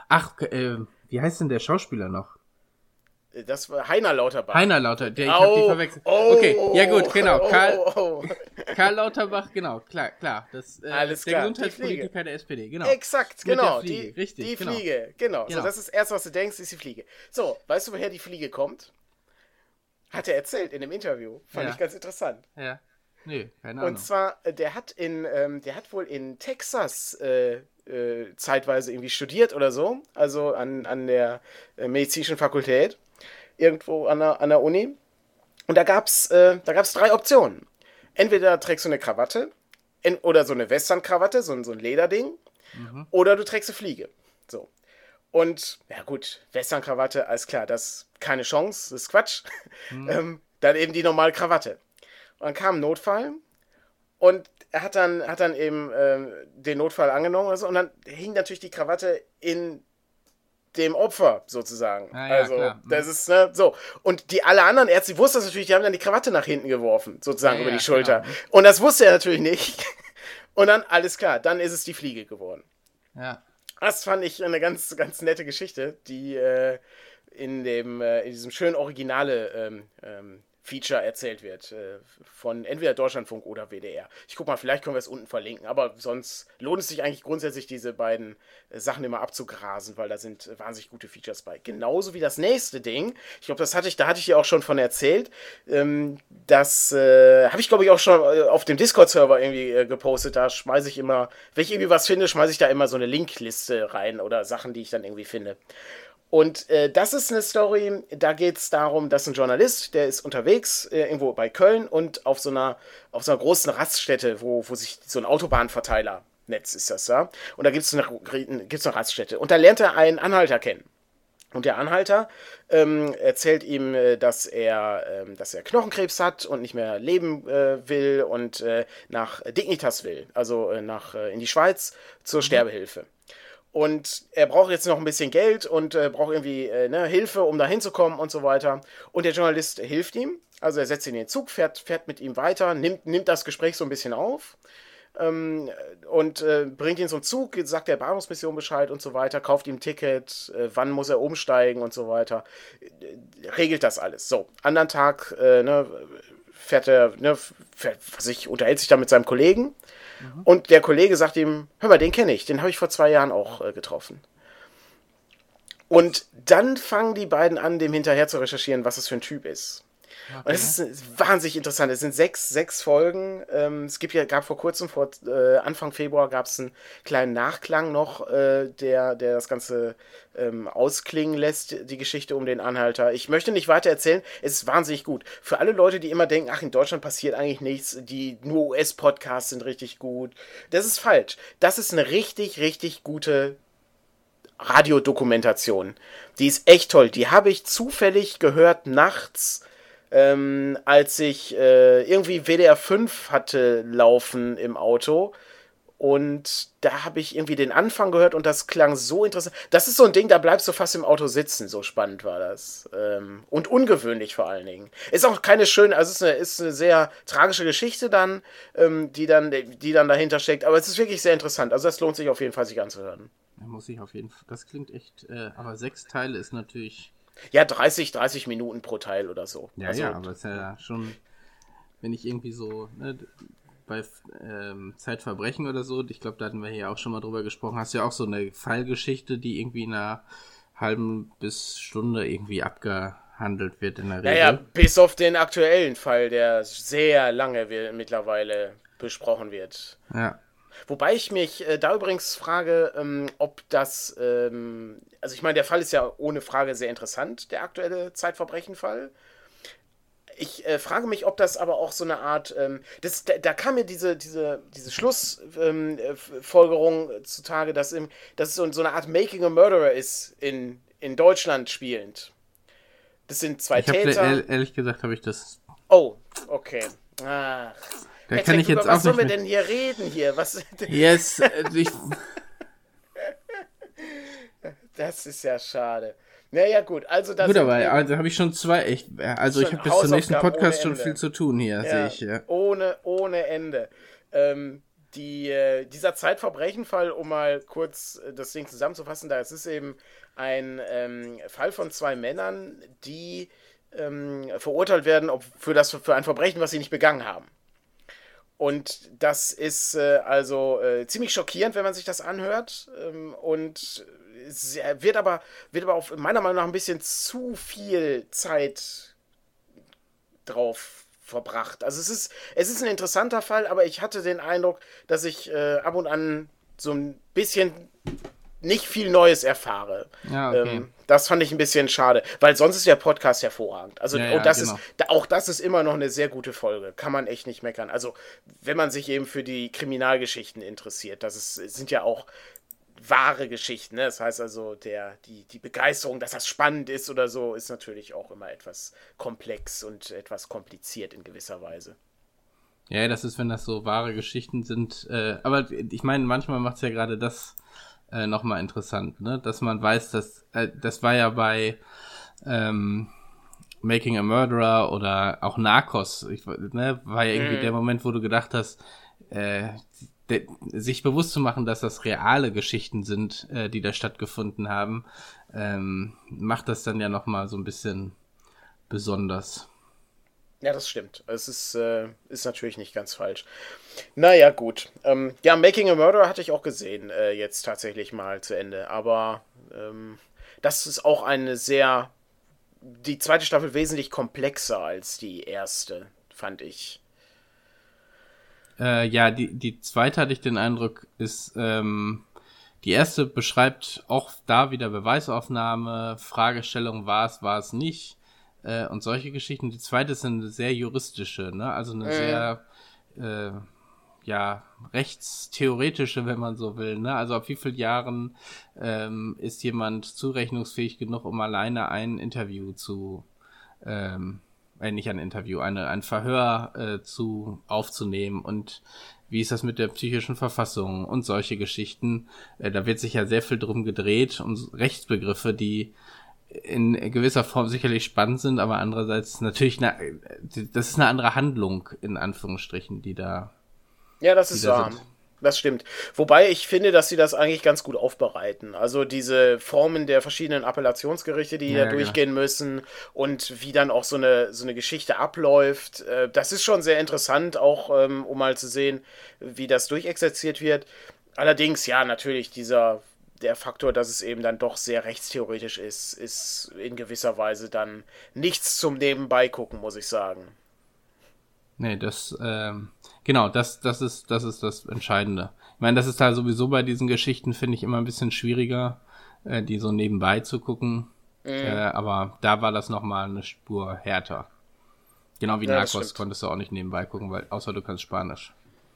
Ach, äh, wie heißt denn der Schauspieler noch? Das war Heiner Lauterbach. Heiner Lauterbach, der, ich oh, hab die verwechselt. Oh, okay, ja gut, genau. Oh, Karl, oh, oh. Karl Lauterbach, genau, klar, klar. Das, äh, Alles der klar. Gesundheitspolitiker der S P D, genau. Exakt, Mit genau. der Fliege, die richtig, die genau. Fliege, genau. genau. So, das ist das Erste, was du denkst, ist die Fliege. So, weißt du, woher die Fliege kommt? Hat er erzählt in dem Interview. Fand ja. ich ganz interessant. Ja. Nee, keine Ahnung. Und zwar, der hat in, ähm, der hat wohl in Texas äh, äh, zeitweise irgendwie studiert oder so. Also an, an der äh, medizinischen Fakultät. Irgendwo an der, an der Uni. Und da gab's, äh, da gab's drei Optionen. Entweder trägst du eine Krawatte en- oder so eine Western-Krawatte, so, ein- so ein Lederding. Mhm. Oder du trägst eine Fliege. So. Und, ja gut, Western-Krawatte, alles klar, das ist keine Chance, das ist Quatsch. Mhm. ähm, dann eben die normale Krawatte. Und dann kam ein Notfall und er hat dann, hat dann eben ähm, den Notfall angenommen oder so, und dann hing natürlich die Krawatte in dem Opfer sozusagen. Ah, ja, also, klar. das ist, ne, so. Und die alle anderen Ärzte, die wussten das natürlich, die haben dann die Krawatte nach hinten geworfen, sozusagen ja, über ja, die Schulter. genau. Und das wusste er natürlich nicht. Und dann, alles klar, dann ist es die Fliege geworden. Ja. Das fand ich eine ganz, ganz nette Geschichte, die äh, in, dem, äh, in diesem schönen Originale ähm, ähm, Feature erzählt wird. Äh, von entweder Deutschlandfunk oder W D R. Ich guck mal, vielleicht können wir es unten verlinken, aber sonst lohnt es sich eigentlich grundsätzlich, diese beiden äh, Sachen immer abzugrasen, weil da sind äh, wahnsinnig gute Features bei. Genauso wie das nächste Ding. Ich glaube, das hatte ich, da hatte ich dir auch schon von erzählt. Ähm, das äh, habe ich, glaube ich, auch schon äh, auf dem Discord-Server irgendwie äh, gepostet. Da schmeiße ich immer, wenn ich irgendwie was finde, schmeiße ich da immer so eine Linkliste rein oder Sachen, die ich dann irgendwie finde. Und äh, das ist eine Story, da geht es darum, dass ein Journalist, der ist unterwegs, äh, irgendwo bei Köln und auf so einer, auf so einer großen Raststätte, wo, wo sich so ein Autobahnverteilernetz ist das, ja. Und da gibt es eine, gibt's eine Raststätte. Und da lernt er einen Anhalter kennen. Und der Anhalter ähm, erzählt ihm, äh, dass er, ähm, dass er Knochenkrebs hat und nicht mehr leben äh, will und äh, nach Dignitas will, also äh, nach, äh, in die Schweiz zur mhm. Sterbehilfe. Und er braucht jetzt noch ein bisschen Geld und äh, braucht irgendwie äh, ne, Hilfe, um da hinzukommen und so weiter. Und der Journalist hilft ihm. Also er setzt ihn in den Zug, fährt, fährt mit ihm weiter, nimmt, nimmt das Gespräch so ein bisschen auf ähm, und äh, bringt ihn zum Zug, sagt der Bahnhofsmission Bescheid und so weiter, kauft ihm ein Ticket, äh, wann muss er umsteigen und so weiter. Äh, regelt das alles. So, anderen Tag äh, ne, fährt er, ne, fährt, sich, unterhält sich da mit seinem Kollegen. Mhm. Und der Kollege sagt ihm, hör mal, den kenne ich, den habe ich vor zwei Jahren auch äh, getroffen. Und dann fangen die beiden an, dem hinterher zu recherchieren, was das für ein Typ ist. Okay. Und das ist wahnsinnig interessant. Es sind sechs, sechs Folgen. Ähm, es gibt ja, gab vor kurzem, vor äh, Anfang Februar, gab es einen kleinen Nachklang noch, äh, der, der das Ganze ähm, ausklingen lässt, die Geschichte um den Anhalter. Ich möchte nicht weiter erzählen. Es ist wahnsinnig gut. Für alle Leute, die immer denken, ach, in Deutschland passiert eigentlich nichts, die nur U S-Podcasts sind richtig gut. Das ist falsch. Das ist eine richtig, richtig gute Radiodokumentation. Die ist echt toll. Die habe ich zufällig gehört nachts, ähm, als ich äh, irgendwie W D R fünf hatte laufen im Auto. Und da habe ich irgendwie den Anfang gehört und das klang so interessant. Das ist so ein Ding, da bleibst du fast im Auto sitzen. So spannend war das. Ähm, und ungewöhnlich vor allen Dingen. Ist auch keine schöne, also es ist eine, ist eine sehr tragische Geschichte dann, ähm, die dann, die dann dahinter steckt. Aber es ist wirklich sehr interessant. Also das lohnt sich auf jeden Fall, sich anzuhören. Da muss ich auf jeden Fall. Das klingt echt, äh, aber sechs Teile ist natürlich. Ja, dreißig, dreißig Minuten pro Teil oder so. Ja, also, ja, aber es ist ja schon, wenn ich irgendwie so, ne, bei ähm, Zeitverbrechen oder so, ich glaube, da hatten wir hier auch schon mal drüber gesprochen, hast du ja auch so eine Fallgeschichte, die irgendwie in einer halben bis Stunde irgendwie abgehandelt wird in der Regel. Naja, bis auf den aktuellen Fall, der sehr lange wir, mittlerweile besprochen wird. Ja. Wobei ich mich äh, da übrigens frage, ähm, ob das, ähm, also ich meine, der Fall ist ja ohne Frage sehr interessant, der aktuelle Zeitverbrechenfall. Ich äh, frage mich, ob das aber auch so eine Art, ähm, das, da, da kam mir diese, diese, diese Schlussfolgerung ähm, zutage, dass, im, dass es so, so eine Art Making a Murderer ist in, in Deutschland spielend. Das sind zwei ich Täter. Hab, ehrlich gesagt habe ich das... Oh, okay. Ach. Da Hey, kann Tech, ich jetzt über was auch sollen wir nicht denn hier reden hier? Was? Yes, ich... Das ist ja schade. Naja, gut, also das. Gut, aber also habe ich schon zwei echt. Also ich habe bis zum nächsten Podcast schon viel zu tun hier, ja, sehe ich, ja. Ohne, ohne Ende. Ähm, die, äh, dieser Zeitverbrechenfall, um mal kurz äh, das Ding zusammenzufassen, da es ist eben ein ähm, Fall von zwei Männern, die ähm, verurteilt werden ob für, das, für ein Verbrechen, was sie nicht begangen haben. Und das ist äh, also äh, ziemlich schockierend, wenn man sich das anhört. Ähm, und es wird aber, wird aber auf meiner Meinung nach ein bisschen zu viel Zeit drauf verbracht. Also es ist, es ist ein interessanter Fall, aber ich hatte den Eindruck, dass ich äh, ab und an so ein bisschen nicht viel Neues erfahre. Ja, okay. Ähm, das fand ich ein bisschen schade, weil sonst ist der Podcast hervorragend. Also Ja, ja, und das genau. ist, da, auch das ist immer noch eine sehr gute Folge. Kann man echt nicht meckern. Also wenn man sich eben für die Kriminalgeschichten interessiert, das ist, sind ja auch wahre Geschichten. Ne? Das heißt also, der, die, die Begeisterung, dass das spannend ist oder so, ist natürlich auch immer etwas komplex und etwas kompliziert in gewisser Weise. Ja, das ist, wenn das so wahre Geschichten sind. Äh, aber ich meine, manchmal macht es ja gerade das äh, nochmal interessant, ne? Dass man weiß, dass äh, das war ja bei ähm, Making a Murderer oder auch Narcos, ich, ne, war ja irgendwie mm. der Moment, wo du gedacht hast, äh, de, sich bewusst zu machen, dass das reale Geschichten sind, äh, die da stattgefunden haben, ähm, macht das dann ja nochmal so ein bisschen besonders. Ja, das stimmt. Es ist, äh, ist natürlich nicht ganz falsch. Naja, gut. Ähm, ja, Making a Murderer hatte ich auch gesehen, äh, jetzt tatsächlich mal zu Ende. Aber ähm, das ist auch eine sehr... Die zweite Staffel wesentlich komplexer als die erste, fand ich. Äh, ja, die, die zweite, hatte ich den Eindruck, ist... Ähm, die erste beschreibt auch da wieder Beweisaufnahme, Fragestellung, war es, war es nicht... und solche Geschichten. Die zweite ist eine sehr juristische, ne? Also eine mhm. sehr äh, ja, rechtstheoretische, wenn man so will, ne? Also ab wie vielen Jahren ähm, ist jemand zurechnungsfähig genug, um alleine ein Interview zu ähm, äh, nicht ein Interview, eine, ein Verhör äh, zu aufzunehmen und wie ist das mit der psychischen Verfassung und solche Geschichten. Äh, da wird sich ja sehr viel drum gedreht, um Rechtsbegriffe, die in gewisser Form sicherlich spannend sind, aber andererseits natürlich, eine, das ist eine andere Handlung, in Anführungsstrichen, die da Ja, das ist wahr. Sind. Das stimmt. Wobei ich finde, dass sie das eigentlich ganz gut aufbereiten. Also diese Formen der verschiedenen Appellationsgerichte, die ja, da durchgehen ja. müssen und wie dann auch so eine, so eine Geschichte abläuft, das ist schon sehr interessant, auch um mal zu sehen, wie das durchexerziert wird. Allerdings, ja, natürlich dieser... der Faktor, dass es eben dann doch sehr rechtstheoretisch ist, ist in gewisser Weise dann nichts zum Nebenbeigucken, muss ich sagen. Nee, das, ähm, genau, das, das ist, das ist das Entscheidende. Ich meine, das ist da sowieso bei diesen Geschichten, finde ich, immer ein bisschen schwieriger, äh, die so nebenbei zu gucken. Mhm. Äh, aber da war das nochmal eine Spur härter. Genau wie ja, Narcos konntest du auch nicht nebenbei gucken, weil, außer du kannst Spanisch.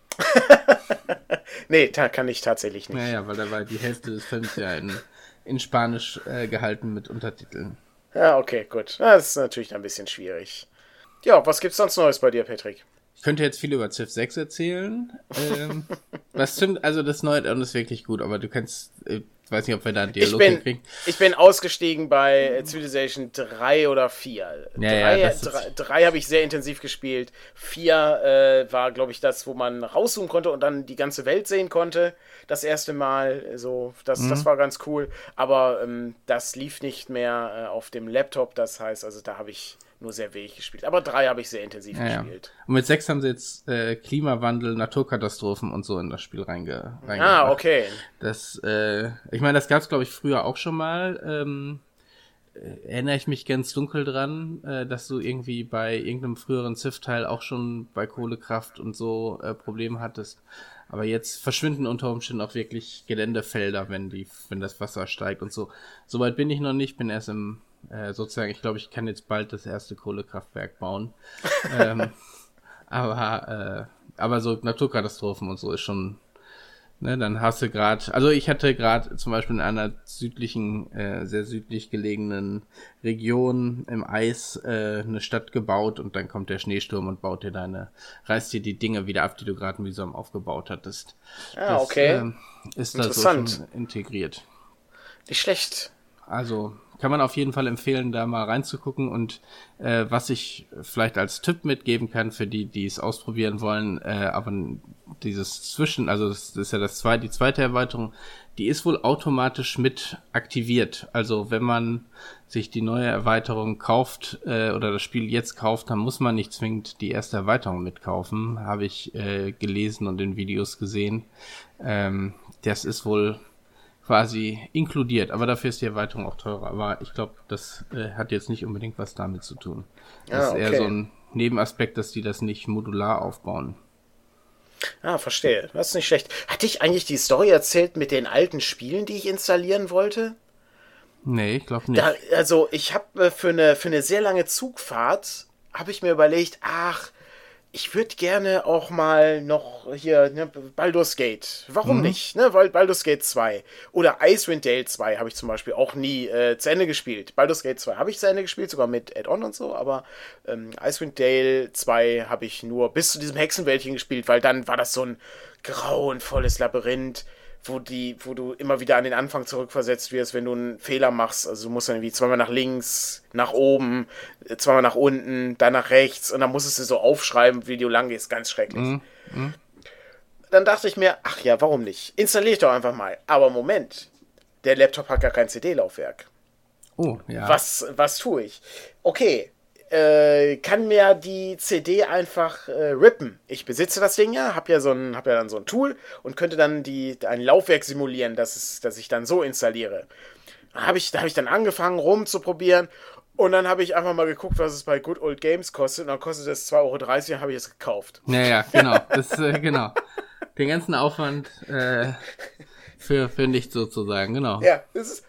Nee, da kann ich tatsächlich nicht. Naja, weil da war die Hälfte des Films ja in, in Spanisch äh, gehalten mit Untertiteln. Ja, okay, gut. Das ist natürlich ein bisschen schwierig. Ja, was gibt's sonst Neues bei dir, Patrick? Ich könnte jetzt viel über Civ sechs erzählen. ähm, was stimmt, also das neue Add-on ist wirklich gut, aber du kannst, ich weiß nicht, ob wir da einen Dialog ich bin, hinkriegen. Ich bin ausgestiegen bei Civilization drei oder vier. Ja, drei ja, drei, drei habe ich sehr intensiv gespielt. vier äh, war, glaube ich, das, wo man rauszoomen konnte und dann die ganze Welt sehen konnte. Das erste Mal. So, das, mhm. das war ganz cool. Aber ähm, das lief nicht mehr äh, auf dem Laptop. Das heißt, also da habe ich nur sehr wenig gespielt. Aber drei habe ich sehr intensiv ja, gespielt. Ja. Und mit sechs haben sie jetzt äh, Klimawandel, Naturkatastrophen und so in das Spiel reinge reingebracht. Ah, okay. Das, äh, ich meine, das gab es, glaube ich, früher auch schon mal. Ähm, äh, erinnere ich mich ganz dunkel dran, äh, dass du irgendwie bei irgendeinem früheren Civ-Teil auch schon bei Kohlekraft und so äh, Probleme hattest. Aber jetzt verschwinden unter Umständen auch wirklich Geländefelder, wenn die, wenn das Wasser steigt und so. Soweit bin ich noch nicht, bin erst im Äh, sozusagen, ich glaube, ich kann jetzt bald das erste Kohlekraftwerk bauen. ähm, aber, äh, aber so Naturkatastrophen und so ist schon, ne, dann hast du gerade, also ich hatte gerade zum Beispiel in einer südlichen, äh, sehr südlich gelegenen Region im Eis äh, eine Stadt gebaut und dann kommt der Schneesturm und baut dir deine, reißt dir die Dinge wieder ab, die du gerade mühsam aufgebaut hattest. Ah, das, okay. Äh, ist da so schon integriert. Nicht schlecht. Also kann man auf jeden Fall empfehlen, da mal reinzugucken. Und äh, was ich vielleicht als Tipp mitgeben kann für die, die es ausprobieren wollen, äh, aber dieses Zwischen, also das ist ja das zweite, die zweite Erweiterung, die ist wohl automatisch mit aktiviert. Also wenn man sich die neue Erweiterung kauft äh, oder das Spiel jetzt kauft, dann muss man nicht zwingend die erste Erweiterung mitkaufen, habe ich äh, gelesen und in Videos gesehen. Ähm, das ist wohl quasi inkludiert, aber dafür ist die Erweiterung auch teurer. Aber ich glaube, das äh, hat jetzt nicht unbedingt was damit zu tun. Das Ah, ist eher okay. so ein Nebenaspekt, dass die das nicht modular aufbauen. Ah, verstehe. Das ist nicht schlecht. Hatte ich eigentlich die Story erzählt mit den alten Spielen, die ich installieren wollte? Nee, ich glaube Da, nicht. also ich habe äh, für eine, für eine sehr lange Zugfahrt, habe ich mir überlegt, ach, ich würde gerne auch mal noch hier, ne, Baldur's Gate. Warum Mhm. nicht? Ne? Weil Baldur's Gate zwei oder Icewind Dale zwei habe ich zum Beispiel auch nie äh, zu Ende gespielt. Baldur's Gate zwei habe ich zu Ende gespielt, sogar mit Add-on und so, aber ähm, Icewind Dale zwei habe ich nur bis zu diesem Hexenwäldchen gespielt, weil dann war das so ein grauenvolles Labyrinth, wo die, wo du immer wieder an den Anfang zurückversetzt wirst, wenn du einen Fehler machst. Also du musst dann irgendwie zweimal nach links, nach oben, äh, zweimal nach unten, dann nach rechts und dann musstest du so aufschreiben, wie du lang gehst. Ganz schrecklich. Mhm. Mhm. Dann dachte ich mir, ach ja, warum nicht? Installiere ich doch einfach mal. Aber Moment, der Laptop hat gar kein C D-Laufwerk. Oh, ja. Was, was tue ich? Okay, äh, kann mir die C D einfach äh, rippen. Ich besitze das Ding ja, habe ja, so ein, hab ja dann so ein Tool und könnte dann die, ein Laufwerk simulieren, dass, es, dass ich dann so installiere. Da habe ich, da hab ich dann angefangen rumzuprobieren und dann habe ich einfach mal geguckt, was es bei Good Old Games kostet und dann kostet es zwei Euro dreißig und habe ich es gekauft. Ja, ja, genau. Das, äh, genau. Den ganzen Aufwand äh, für, für nichts sozusagen, genau. Ja, das ist,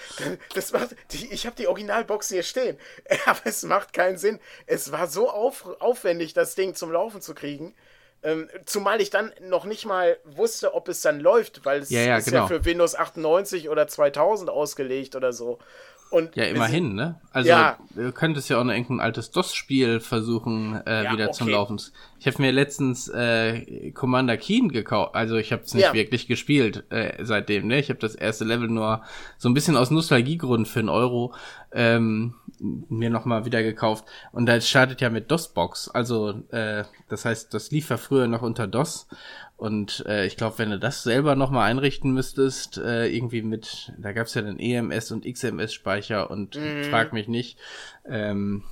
das macht, die, ich habe die Originalbox hier stehen, aber es macht keinen Sinn. Es war so auf, aufwendig, das Ding zum Laufen zu kriegen, ähm, zumal ich dann noch nicht mal wusste, ob es dann läuft, weil es Ja, ja, ist ja genau. für Windows achtundneunzig oder zweitausend ausgelegt oder so. Und Ja, es- immerhin, ne? Also, Ja. du könntest ja auch noch irgendein altes DOS-Spiel versuchen, äh, Ja, wieder zum okay. Laufen. Ich habe mir letztens äh, Commander Keen gekauft. Also, ich habe es nicht Ja. wirklich gespielt äh, seitdem, ne? Ich habe das erste Level nur so ein bisschen aus Nostalgiegründen für einen Euro ähm, mir nochmal wieder gekauft. Und das startet ja mit DOS-Box. Also, äh, das heißt, das lief ja früher noch unter DOS. Und äh, ich glaube, wenn du das selber nochmal einrichten müsstest, äh, irgendwie mit, da gab's ja dann E M S und X M S-Speicher und frag mich nicht, ähm,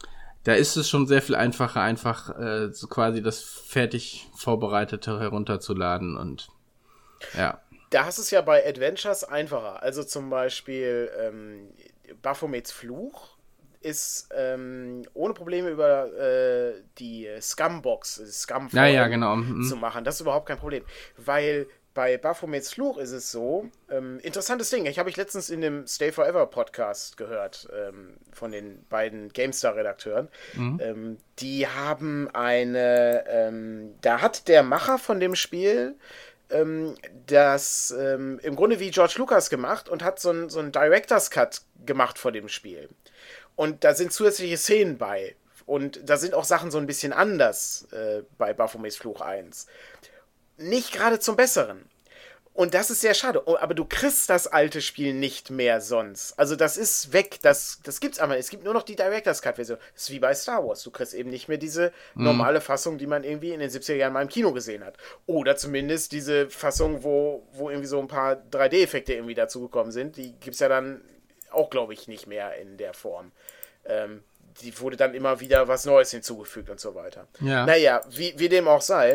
da ist es schon sehr viel einfacher, einfach äh, so quasi das fertig vorbereitete herunterzuladen und ja. Da hast du es ja bei Adventures einfacher. Also zum Beispiel ähm, Baphomets Fluch ist ähm, ohne Probleme über äh, die Scumbox, Scum Ja, ja, genau. Mhm. zu machen. Das ist überhaupt kein Problem. Weil bei Baphomets Fluch ist es so, ähm, interessantes Ding, ich habe ich letztens in dem Stay Forever Podcast gehört, ähm, von den beiden GameStar-Redakteuren. Mhm. Ähm, die haben eine, ähm, da hat der Macher von dem Spiel ähm, das ähm, im Grunde wie George Lucas gemacht und hat so einen so einen Director's Cut gemacht vor dem Spiel. Und da sind zusätzliche Szenen bei. Und da sind auch Sachen so ein bisschen anders äh, bei Baphomets Fluch eins. Nicht gerade zum Besseren. Und das ist sehr schade. Oh, aber du kriegst das alte Spiel nicht mehr sonst. Also das ist weg. Das, das gibt's einmal. Es gibt nur noch die Director's Cut Version. Das ist wie bei Star Wars. Du kriegst eben nicht mehr diese normale Fassung, die man irgendwie in den siebziger Jahren mal im Kino gesehen hat. Oder zumindest diese Fassung, wo, wo irgendwie so ein paar drei D-Effekte irgendwie dazugekommen sind. Die gibt's ja dann auch, glaube ich, nicht mehr in der Form. Ähm, die wurde dann immer wieder was Neues hinzugefügt und so weiter. Ja. Naja, wie, wie dem auch sei,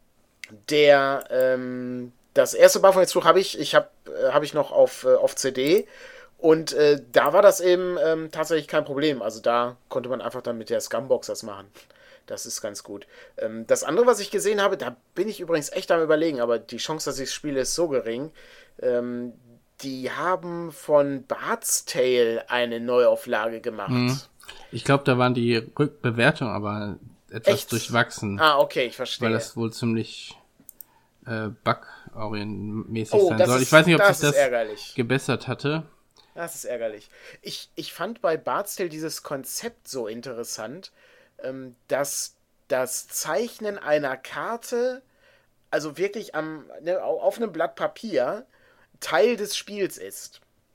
der, ähm, das erste Baphomets Fluch habe ich, ich habe äh, hab ich noch auf, äh, auf C D und äh, da war das eben ähm, tatsächlich kein Problem. Also da konnte man einfach dann mit der Scumbox das machen. Das ist ganz gut. Ähm, das andere, was ich gesehen habe, da bin ich übrigens echt am Überlegen, aber die Chance, dass ich es spiele, ist so gering. Ähm, die haben von Bard's Tale eine Neuauflage gemacht. Mhm. Ich glaube, da waren die Rückbewertungen aber etwas Echt? durchwachsen, Ah, okay, ich verstehe. weil das wohl ziemlich äh, bug-mäßig oh, sein das soll. ist, Ich weiß nicht, ob das sich ist das ärgerlich. gebessert hatte. Das ist ärgerlich. Ich, ich fand bei Bard's Tale dieses Konzept so interessant, ähm, dass das Zeichnen einer Karte, also wirklich am, ne, auf einem Blatt Papier, Teil des Spiels ist.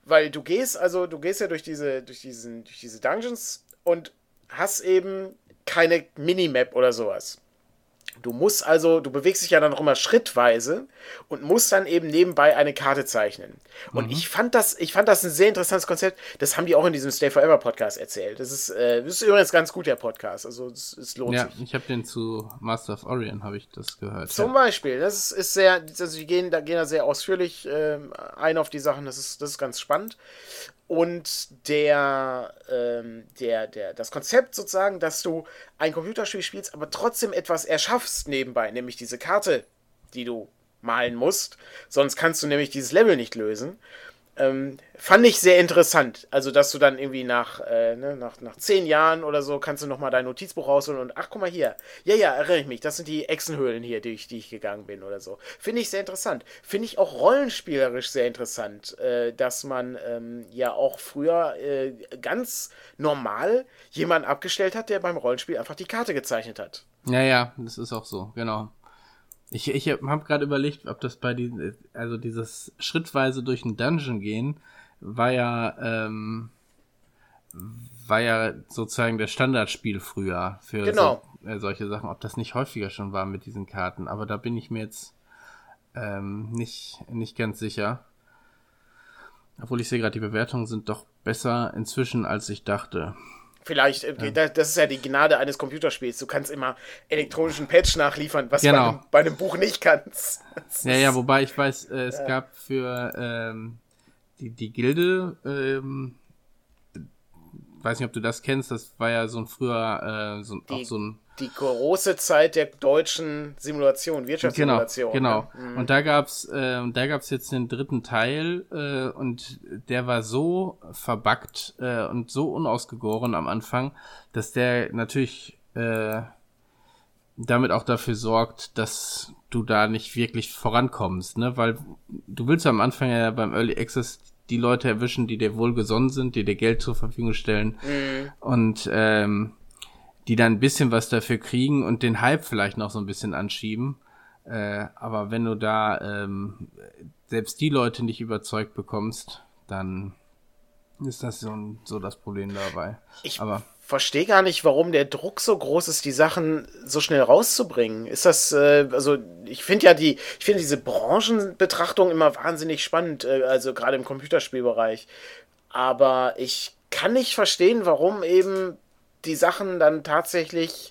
weil du gehst, also du gehst ja durch diese, durch diesen, durch diese Dungeons und hast eben keine Minimap oder sowas. Du musst also, du bewegst dich ja dann auch immer schrittweise und musst dann eben nebenbei eine Karte zeichnen. Und mhm. ich fand das, ich fand das ein sehr interessantes Konzept. Das haben die auch in diesem Stay Forever Podcast erzählt. Das ist, äh, das ist übrigens ganz gut, der Podcast. Also es, es lohnt ja, sich. Ja, ich habe den zu Master of Orion, habe ich das gehört. Zum ja. Beispiel. Das ist, ist sehr, also die gehen da, gehen da sehr ausführlich äh, ein auf die Sachen. Das ist, das ist ganz spannend. Und der, ähm, der, der, das Konzept sozusagen, dass du ein Computerspiel spielst, aber trotzdem etwas erschaffst nebenbei, nämlich diese Karte, die du malen musst, sonst kannst du nämlich dieses Level nicht lösen, ähm, fand ich sehr interessant. Also, dass du dann irgendwie nach, äh, ne, nach, nach zehn Jahren oder so kannst du nochmal dein Notizbuch rausholen und ach, guck mal hier. Ja, ja, erinnere ich mich. Das sind die Echsenhöhlen hier, durch die ich gegangen bin oder so. Finde ich sehr interessant. Finde ich auch rollenspielerisch sehr interessant, äh, dass man ähm, ja auch früher äh, ganz normal jemanden abgestellt hat, der beim Rollenspiel einfach die Karte gezeichnet hat. Ja, ja, das ist auch so, genau. Ich, ich habe gerade überlegt, ob das bei diesen, also dieses schrittweise durch einen Dungeon gehen, war ja, ähm, war ja sozusagen das Standardspiel früher für genau. so, äh, solche Sachen, ob das nicht häufiger schon war mit diesen Karten, aber da bin ich mir jetzt ähm, nicht, nicht ganz sicher. Obwohl ich sehe gerade, die Bewertungen sind doch besser inzwischen, als ich dachte. Vielleicht, ja. Das ist ja die Gnade eines Computerspiels. Du kannst immer elektronischen Patch nachliefern, was genau. du bei einem, bei einem Buch nicht kannst. Das ja, ja, wobei ich weiß, äh, es ja. gab für ähm, die, die Gilde, ähm, weiß nicht, ob du das kennst, das war ja so ein früher, äh, so, die, auch so ein... Die große Zeit der deutschen Simulation, Wirtschaftssimulation. Genau, genau. Ne? Mhm. Und da gab's, äh, da gab's jetzt den dritten Teil äh, und der war so verbuggt äh, und so unausgegoren am Anfang, dass der natürlich äh, damit auch dafür sorgt, dass du da nicht wirklich vorankommst, ne? Weil du willst am Anfang ja beim Early Access die Leute erwischen, die dir wohlgesonnen sind, die dir Geld zur Verfügung stellen mhm. und ähm, die dann ein bisschen was dafür kriegen und den Hype vielleicht noch so ein bisschen anschieben. Äh, aber wenn du da ähm, selbst die Leute nicht überzeugt bekommst, dann ist das so, ein, so das Problem dabei. Ich aber verstehe gar nicht, warum der Druck so groß ist, die Sachen so schnell rauszubringen. Ist das, äh, also ich finde ja die, ich finde diese Branchenbetrachtung immer wahnsinnig spannend, äh, also gerade im Computerspielbereich. Aber ich kann nicht verstehen, warum eben die Sachen dann tatsächlich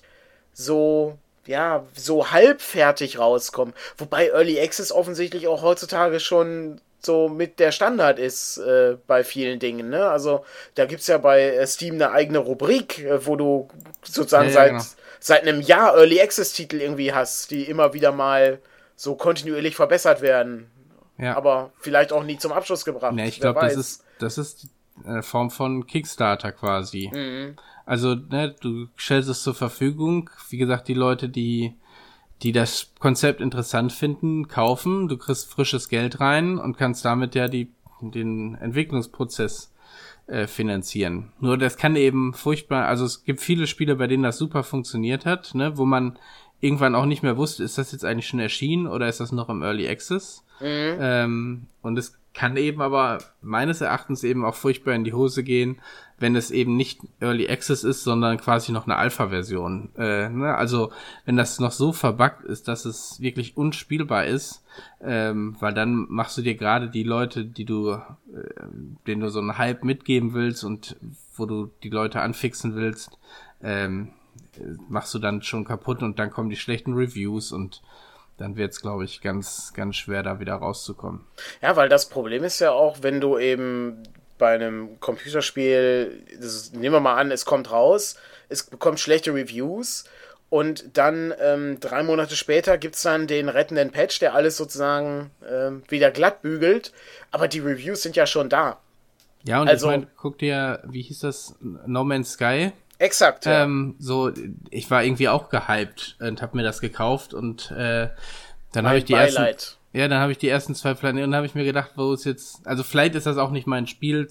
so, ja, so halbfertig rauskommen. Wobei Early Access offensichtlich auch heutzutage schon so mit der Standard ist äh, bei vielen Dingen, ne? Also da gibt's ja bei Steam eine eigene Rubrik, äh, wo du sozusagen ja, ja, seit, genau. seit einem Jahr Early Access Titel irgendwie hast, die immer wieder mal so kontinuierlich verbessert werden. Ja. Aber vielleicht auch nie zum Abschluss gebracht. Ja, ich glaube, das ist, das ist eine Form von Kickstarter quasi. Mhm. Also, ne, du stellst es zur Verfügung. Wie gesagt, die Leute, die, die das Konzept interessant finden, kaufen. Du kriegst frisches Geld rein und kannst damit ja die, den Entwicklungsprozess äh, finanzieren. Nur das kann eben furchtbar, also es gibt viele Spiele, bei denen das super funktioniert hat, ne, wo man irgendwann auch nicht mehr wusste, ist das jetzt eigentlich schon erschienen oder ist das noch im Early Access? Mhm. Ähm, und es kann eben aber meines Erachtens eben auch furchtbar in die Hose gehen, wenn es eben nicht Early Access ist, sondern quasi noch eine Alpha-Version. Äh, ne? Also wenn das noch so verbuggt ist, dass es wirklich unspielbar ist, ähm, weil dann machst du dir gerade die Leute, die du, äh, denen du so einen Hype mitgeben willst und wo du die Leute anfixen willst, ähm, machst du dann schon kaputt und dann kommen die schlechten Reviews und dann wird es, glaube ich, ganz, ganz schwer, da wieder rauszukommen. Ja, weil das Problem ist ja auch, wenn du eben bei einem Computerspiel, das ist, nehmen wir mal an, es kommt raus, es bekommt schlechte Reviews und dann ähm, drei Monate später gibt es dann den rettenden Patch, der alles sozusagen ähm, wieder glatt bügelt, aber die Reviews sind ja schon da. Ja, und also, ich meine, guck dir, wie hieß das, No Man's Sky? Exakt, ja. Ähm, so, ich war irgendwie auch gehypt und habe mir das gekauft und äh, dann habe ich die Beileid. ersten, ja, dann habe ich die ersten zwei Planeten und habe ich mir gedacht, wo ist jetzt, also vielleicht ist das auch nicht mein Spiel,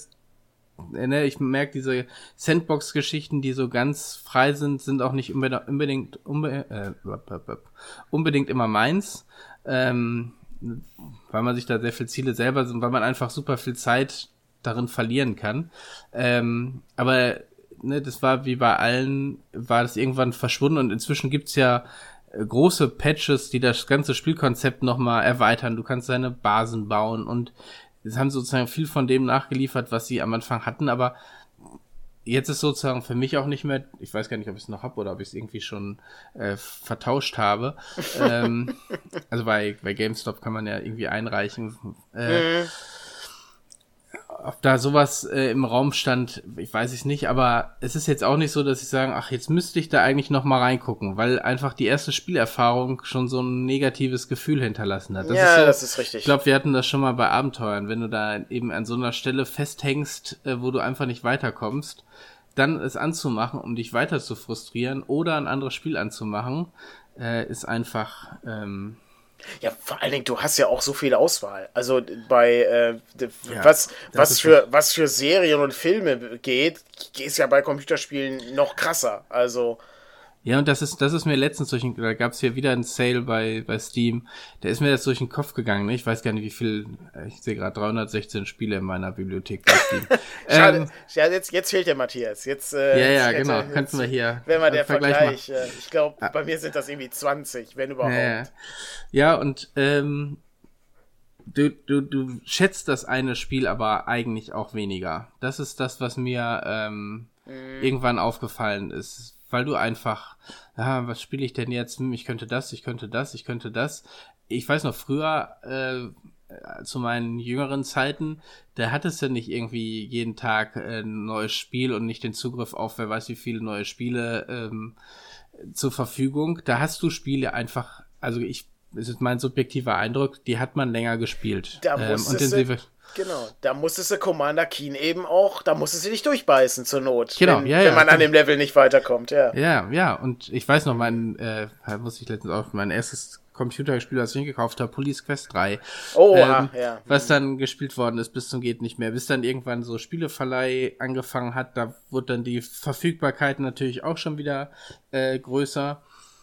ne? Ich merke diese Sandbox-Geschichten, die so ganz frei sind, sind auch nicht unbedingt unbedingt, unbe- äh, unbedingt immer meins, ähm, weil man sich da sehr viel Ziele selber sind, weil man einfach super viel Zeit darin verlieren kann. Ähm, aber ne, das war wie bei allen, war das irgendwann verschwunden und inzwischen gibt's ja äh, große Patches, die das ganze Spielkonzept nochmal erweitern. Du kannst deine Basen bauen und es haben sozusagen viel von dem nachgeliefert, was sie am Anfang hatten, aber jetzt ist sozusagen für mich auch nicht mehr, ich weiß gar nicht, ob ich es noch habe oder ob ich es irgendwie schon äh, vertauscht habe. ähm, also bei, bei GameStop kann man ja irgendwie einreichen. Äh, mhm. Ob da sowas äh, im Raum stand, ich weiß es nicht, aber es ist jetzt auch nicht so, dass ich sage, ach, jetzt müsste ich da eigentlich noch mal reingucken, weil einfach die erste Spielerfahrung schon so ein negatives Gefühl hinterlassen hat. Das ja, ist so, das ist richtig. Ich glaube, wir hatten das schon mal bei Abenteuern, wenn du da eben an so einer Stelle festhängst, äh, wo du einfach nicht weiterkommst, dann es anzumachen, um dich weiter zu frustrieren oder ein anderes Spiel anzumachen, äh, ist einfach... Ähm, Ja, vor allen Dingen, du hast ja auch so viel Auswahl. Also bei äh, ja, was, was, für, was für Serien und Filme geht, ist ja bei Computerspielen noch krasser. Also. Ja, und das ist, das ist mir letztens durch den, da gab's hier wieder einen Sale bei, bei Steam, der ist mir jetzt durch den Kopf gegangen, ne? Ich weiß gar nicht, wie viel, ich sehe gerade dreihundertsechzehn Spiele in meiner Bibliothek bei Steam. Schade, ähm, ja, jetzt, jetzt fehlt der Matthias. Jetzt, äh, ja, ja, jetzt, genau, jetzt, könnten wir hier. Wenn wir der Vergleich, Vergleich äh, ich glaube, ah. bei mir sind das irgendwie zwanzig, wenn überhaupt. Ja, ja. ja und, ähm, Du, du, du schätzt das eine Spiel aber eigentlich auch weniger. Das ist das, was mir ähm, mm. irgendwann aufgefallen ist. Weil du einfach, ja, was spiele ich denn jetzt? Hm, ich könnte das, ich könnte das, ich könnte das. Ich weiß noch, früher, äh, zu meinen jüngeren Zeiten, da hattest du nicht irgendwie jeden Tag äh, ein neues Spiel und nicht den Zugriff auf wer weiß wie viele neue Spiele ähm, zur Verfügung. Da hast du Spiele einfach, also ich das ist mein subjektiver Eindruck, die hat man länger gespielt. Da musstest ähm, du, genau, da musstest du Commander Keen eben auch, da musstest du dich durchbeißen zur Not, genau, wenn, ja, wenn ja, man an dem Level nicht weiterkommt, ja. Ja, ja, und ich weiß noch, mein, äh, muss ich letztens auch, mein erstes Computerspiel, das ich gekauft habe, Police Quest drei. Oh, ähm, ah, ja. Was dann gespielt worden ist bis zum geht nicht mehr, bis dann irgendwann so Spieleverleih angefangen hat, da wurde dann die Verfügbarkeit natürlich auch schon wieder äh, größer,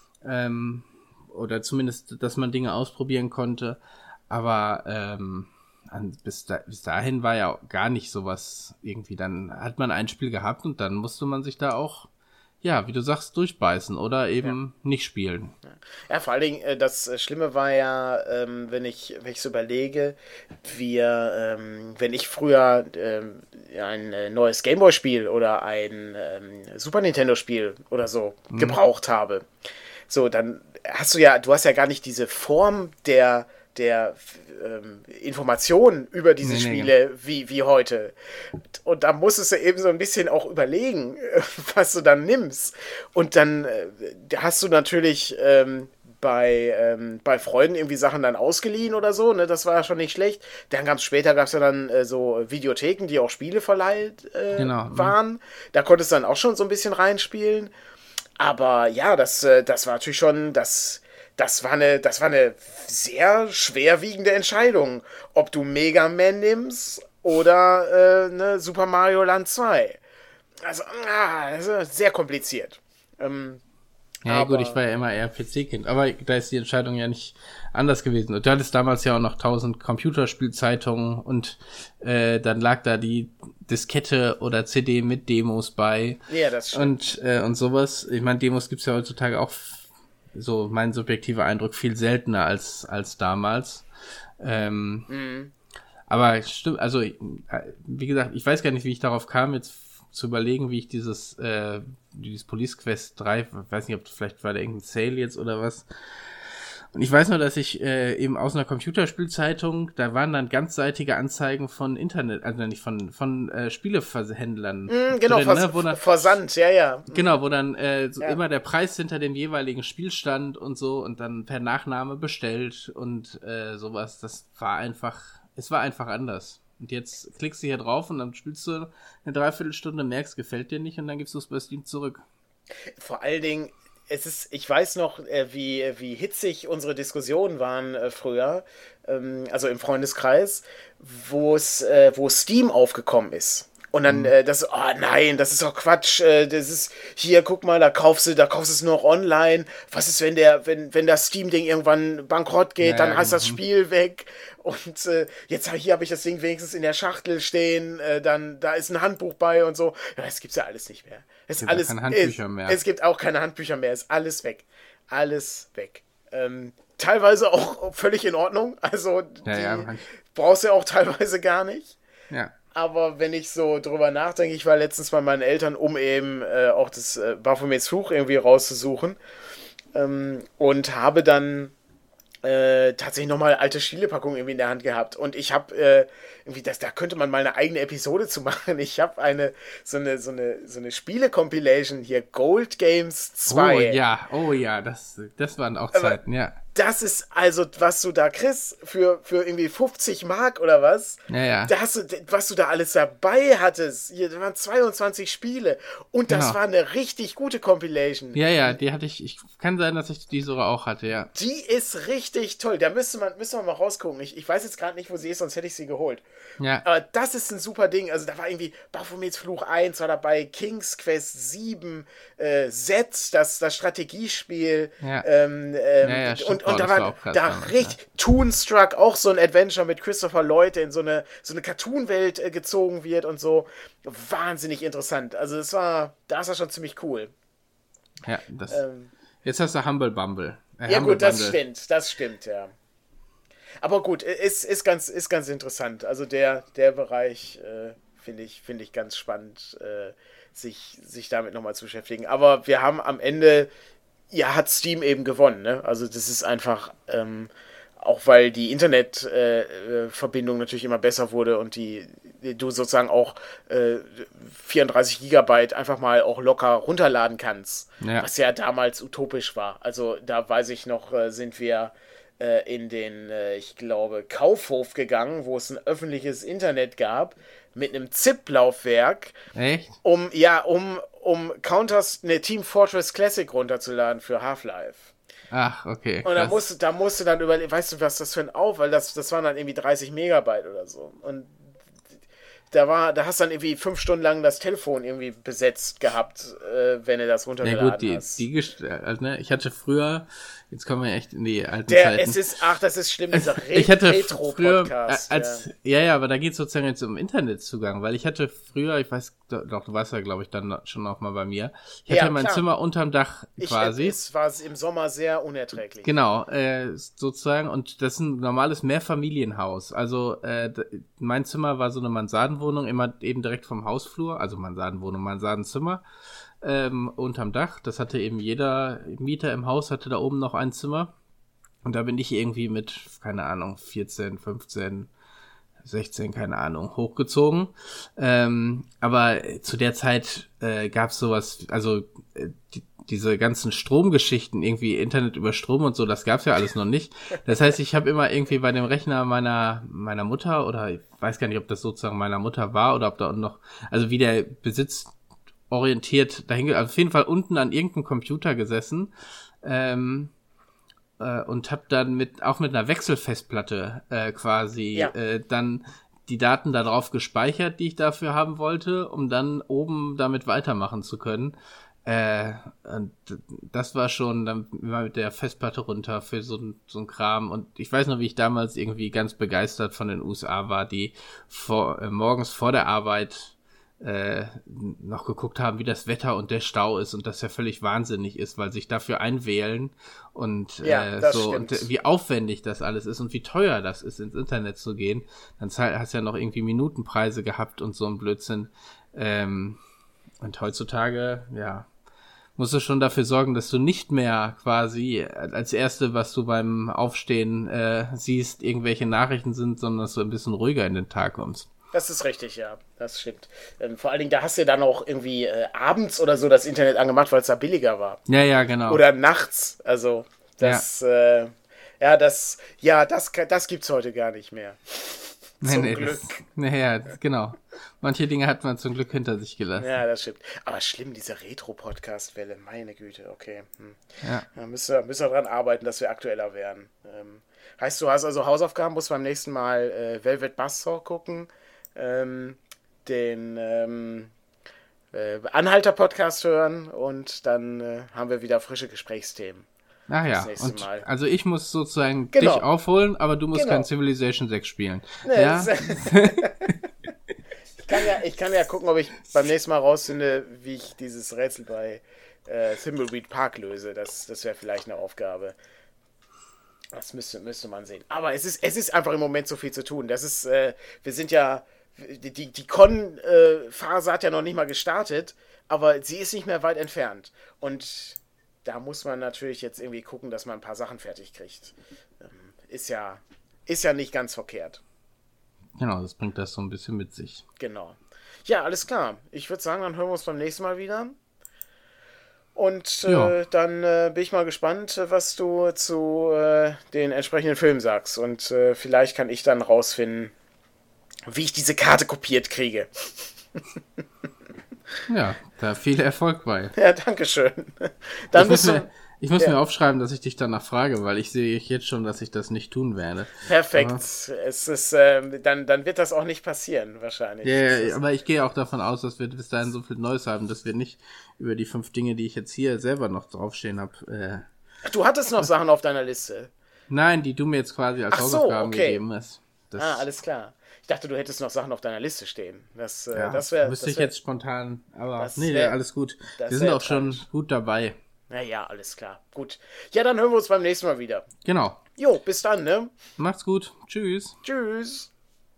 ähm, oder zumindest, dass man Dinge ausprobieren konnte, aber ähm, an, bis, da, bis dahin war ja gar nicht sowas irgendwie, dann hat man ein Spiel gehabt und dann musste man sich da auch, ja, wie du sagst, durchbeißen oder eben ja. nicht spielen. Ja, vor allen Dingen, das Schlimme war ja, ähm, wenn ich wenn ich so überlege, wir, ähm, wenn ich früher ähm, ein neues Gameboy-Spiel oder ein ähm, Super Nintendo-Spiel oder so mhm. gebraucht habe, so, dann hast du ja, du hast ja gar nicht diese Form der, der ähm, Informationen über diese nee, Spiele nee. wie, wie heute. Und da musstest du eben so ein bisschen auch überlegen, was du dann nimmst. Und dann äh, hast du natürlich ähm, bei, ähm, bei Freunden irgendwie Sachen dann ausgeliehen oder so, ne? Das war ja schon nicht schlecht. Dann gab's später gab's ja dann äh, so Videotheken, die auch Spiele verleiht äh, genau. waren. Da konntest du dann auch schon so ein bisschen reinspielen. Aber ja, das, das war natürlich schon, das, das war eine, das war eine sehr schwerwiegende Entscheidung, ob du Mega Man nimmst oder äh, ne, Super Mario Land zwei. Also, ah, also sehr kompliziert. Ähm, ja, aber, gut, ich war ja immer eher P C-Kind, aber da ist die Entscheidung ja nicht anders gewesen. Und du hattest damals ja auch noch tausend Computerspielzeitungen und äh, dann lag da die Diskette oder C D mit Demos bei. Ja, das stimmt. Und, äh, und sowas. Ich meine, Demos gibt's ja heutzutage auch, so mein subjektiver Eindruck, viel seltener als, als damals. Ähm, mhm. Aber stimmt, also, wie gesagt, ich weiß gar nicht, wie ich darauf kam, jetzt zu überlegen, wie ich dieses, äh, dieses Police Quest drei, weiß nicht, ob vielleicht war da irgendein Sale jetzt oder was. Und ich weiß nur, dass ich äh, eben aus einer Computerspielzeitung, da waren dann ganzseitige Anzeigen von Internet, also nicht von von äh, Spieleverhändlern. Mm, genau, drin, vers- ne? Wo dann, Versand, ja, ja. Genau, wo dann äh, so ja. immer der Preis hinter dem jeweiligen Spiel stand und so und dann per Nachname bestellt und äh, sowas. Das war einfach, es war einfach anders. Und jetzt klickst du hier drauf und dann spielst du eine Dreiviertelstunde, merkst, gefällt dir nicht und dann gibst du es bei Steam zurück. Vor allen Dingen, es ist, ich weiß noch, äh, wie, wie hitzig unsere Diskussionen waren äh, früher, ähm, also im Freundeskreis, wo es, äh, wo Steam aufgekommen ist. Und dann, mhm. äh, das, oh nein, das ist doch Quatsch, äh, das ist, hier, guck mal, da kaufst du, da kaufst du es nur noch online. Was ist, wenn der, wenn, wenn das Steam-Ding irgendwann bankrott geht, naja, dann hast du das Spiel weg. Und äh, jetzt hier habe ich das Ding wenigstens in der Schachtel stehen, äh, dann, da ist ein Handbuch bei und so. Ja, das gibt's ja alles nicht mehr. Es gibt alles, keine Handbücher mehr. Es, es gibt auch keine Handbücher mehr, ist alles weg. Alles weg. Ähm, teilweise auch völlig in Ordnung, also ja, die ja, brauchst du ja auch teilweise gar nicht. Ja. Aber wenn ich so drüber nachdenke, ich war letztens bei meinen Eltern, um eben äh, auch das äh, Baphomets Fluch irgendwie rauszusuchen ähm, und habe dann äh, tatsächlich nochmal alte Spielepackungen irgendwie in der Hand gehabt. Und ich habe äh, irgendwie, das, da könnte man mal eine eigene Episode zu machen. Ich habe eine, so eine, so eine, so eine Spiele-Compilation hier, Gold Games zwei. Oh ja, oh ja, das, das waren auch Zeiten, ja. Das ist also, was du da kriegst, für, für irgendwie fünfzig Mark oder was. Ja, ja. Da hast du, was du da alles dabei hattest. Hier waren zweiundzwanzig Spiele. Und das genau. war eine richtig gute Compilation. Ja, ja, die hatte ich, ich kann sein, dass ich die sogar auch hatte, ja. Die ist richtig toll. Da müsste man, müsste man mal rausgucken. Ich, ich weiß jetzt gerade nicht, wo sie ist, sonst hätte ich sie geholt. Ja. Aber das ist ein super Ding. Also da war irgendwie Baphomets Fluch eins war dabei, King's Quest sieben, äh, Z, das, das Strategiespiel. Ja. Ähm, ähm, ja, ja, und, und da war da richtig ja. Toonstruck, auch so ein Adventure mit Christopher Lloyd, der in so eine, so eine Cartoon-Welt äh, gezogen wird und so. Wahnsinnig interessant. Also das war, das war schon ziemlich cool. Ja, das. Ähm, jetzt hast du Humble Bumble. Äh, ja Humble gut, das Bundle. stimmt, das stimmt, ja. Aber gut, ist, ist, ganz, ist ganz interessant. Also der, der Bereich äh, finde ich, find ich ganz spannend, äh, sich, sich damit nochmal zu beschäftigen. Aber wir haben am Ende, ja, hat Steam eben gewonnen, ne? Also das ist einfach, ähm, auch weil die Internetverbindung äh, natürlich immer besser wurde und die du sozusagen auch äh, vierunddreißig Gigabyte einfach mal auch locker runterladen kannst, ja. Was ja damals utopisch war. Also da weiß ich noch, äh, sind wir äh, in den, äh, ich glaube, Kaufhof gegangen, wo es ein öffentliches Internet gab, mit einem Z I P-Laufwerk. Echt? Um, ja, um, um Counters, ne, Team Fortress Classic runterzuladen für Half-Life. Ach, okay. Und da musste, da musste dann überlegen, weißt du, was das für ein Auf, weil das, das waren dann irgendwie dreißig Megabyte oder so. Und da war, da hast du dann irgendwie fünf Stunden lang das Telefon irgendwie besetzt gehabt, äh, wenn du das runtergeladen ja, gut, die, hast. Die Gest- also, ne, ich hatte früher, jetzt kommen wir echt in die alten Der, Zeiten. Es ist, ach, das ist schlimm, dieser Re- ich hatte Retro-Podcast. Früher, als, ja. ja, ja, aber da geht es sozusagen jetzt um Internetzugang, weil ich hatte früher, ich weiß, doch, du warst ja, glaube ich, dann schon auch mal bei mir. Ich hatte ja, mein klar. Zimmer unterm Dach quasi. Ich, es war im Sommer sehr unerträglich. Genau, äh, sozusagen, und das ist ein normales Mehrfamilienhaus. Also, äh, mein Zimmer war so eine Mansardenwohnung, immer eben direkt vom Hausflur, also Mansardenwohnung, Mansardenzimmer, ähm, unterm Dach. Das hatte eben jeder Mieter im Haus, hatte da oben noch ein Zimmer. Und da bin ich irgendwie mit, keine Ahnung, vierzehn, fünfzehn, sechzehn, keine Ahnung, hochgezogen. Ähm, aber zu der Zeit äh, gab es sowas, also äh, die, diese ganzen Stromgeschichten, irgendwie Internet über Strom und so, das gab's ja alles noch nicht. Das heißt, ich habe immer irgendwie bei dem Rechner meiner meiner Mutter, oder ich weiß gar nicht, ob das sozusagen meiner Mutter war oder ob da noch, also wie der Besitz orientiert dahin, also auf jeden Fall unten an irgendeinem Computer gesessen, ähm, und habe dann mit auch mit einer Wechselfestplatte äh, quasi ja. äh, dann die Daten da drauf gespeichert, die ich dafür haben wollte, um dann oben damit weitermachen zu können. Äh, und das war schon dann immer mit der Festplatte runter für so ein so ein Kram. Und ich weiß noch, wie ich damals irgendwie ganz begeistert von den U S A war, die vor, äh, morgens vor der Arbeit äh, noch geguckt haben, wie das Wetter und der Stau ist und dass er völlig wahnsinnig ist, weil sich dafür einwählen und ja, äh, so stimmt. Und wie aufwendig das alles ist und wie teuer das ist, ins Internet zu gehen. Dann hast du ja noch irgendwie Minutenpreise gehabt und so ein Blödsinn. Ähm, und heutzutage, ja, musst du schon dafür sorgen, dass du nicht mehr quasi als Erste, was du beim Aufstehen äh, siehst, irgendwelche Nachrichten sind, sondern dass du ein bisschen ruhiger in den Tag kommst. Das ist richtig, ja, das stimmt. Ähm, vor allen Dingen, da hast du ja dann auch irgendwie äh, abends oder so das Internet angemacht, weil es da billiger war. Ja, ja, genau. Oder nachts, also das, ja, äh, ja, das, ja, das, das gibt's heute gar nicht mehr. Zum nee, nee, Glück. Naja, nee, genau. Manche Dinge hat man zum Glück hinter sich gelassen. Ja, das stimmt. Aber schlimm, diese Retro-Podcast-Welle, meine Güte, okay. Hm. Ja. Da müssen wir, müssen wir dran arbeiten, dass wir aktueller werden. Ähm, heißt, du hast also Hausaufgaben, musst beim nächsten Mal äh, Velvet Buzzsaw gucken. Ähm, den ähm, äh, Anhalter-Podcast hören und dann äh, haben wir wieder frische Gesprächsthemen. Ach ja, Das nächste und Mal. also ich muss sozusagen Genau. dich aufholen, aber du musst Genau. kein Civilization sechs spielen. Nee, Ja, das- ich, kann ja, ich kann ja gucken, ob ich beim nächsten Mal rausfinde, wie ich dieses Rätsel bei äh, Thimbleweed Park löse. Das, das wäre vielleicht eine Aufgabe. Das müsste, müsste man sehen. Aber es ist, es ist einfach im Moment so viel zu tun. Das ist, äh, wir sind ja, die, die, die Con-Phase hat ja noch nicht mal gestartet, aber sie ist nicht mehr weit entfernt. Und da muss man natürlich jetzt irgendwie gucken, dass man ein paar Sachen fertig kriegt. Ähm, ist ja, ist ja nicht ganz verkehrt. genau, das bringt das so ein bisschen mit sich. Genau. Ja, alles klar. Ich würde sagen, dann hören wir uns beim nächsten Mal wieder. Und äh, Ja. dann äh, bin ich mal gespannt, äh, was du zu äh, den entsprechenden Filmen sagst. Und äh, vielleicht kann ich dann rausfinden, wie ich diese Karte kopiert kriege. Ja, da viel Erfolg bei. Ja, danke schön. Dann Ich muss, bist du... mir, ich muss ja. mir aufschreiben, dass ich dich danach frage, weil ich sehe jetzt schon, dass ich das nicht tun werde. Perfekt. Aber- Es ist, ähm, dann, dann wird das auch nicht passieren, wahrscheinlich. Ja, Es ja, ist- aber ich gehe auch davon aus, dass wir bis dahin so viel Neues haben, dass wir nicht über die fünf Dinge, die ich jetzt hier selber noch draufstehen habe, äh, Du hattest noch Sachen auf deiner Liste. nein, die du mir jetzt quasi als Ach so, Hausaufgaben okay. gegeben hast. Das, Ah, alles klar. Ich dachte, du hättest noch Sachen auf deiner Liste stehen. Das, äh, ja, das wäre... müsste das ich wär, jetzt spontan, aber das nee, wär- alles gut. das Wir sind wär auch schon tragisch. gut dabei. Naja, alles klar. Gut. Ja, dann hören wir uns beim nächsten Mal wieder. Genau. Jo, bis dann, ne? Macht's gut. Tschüss. Tschüss.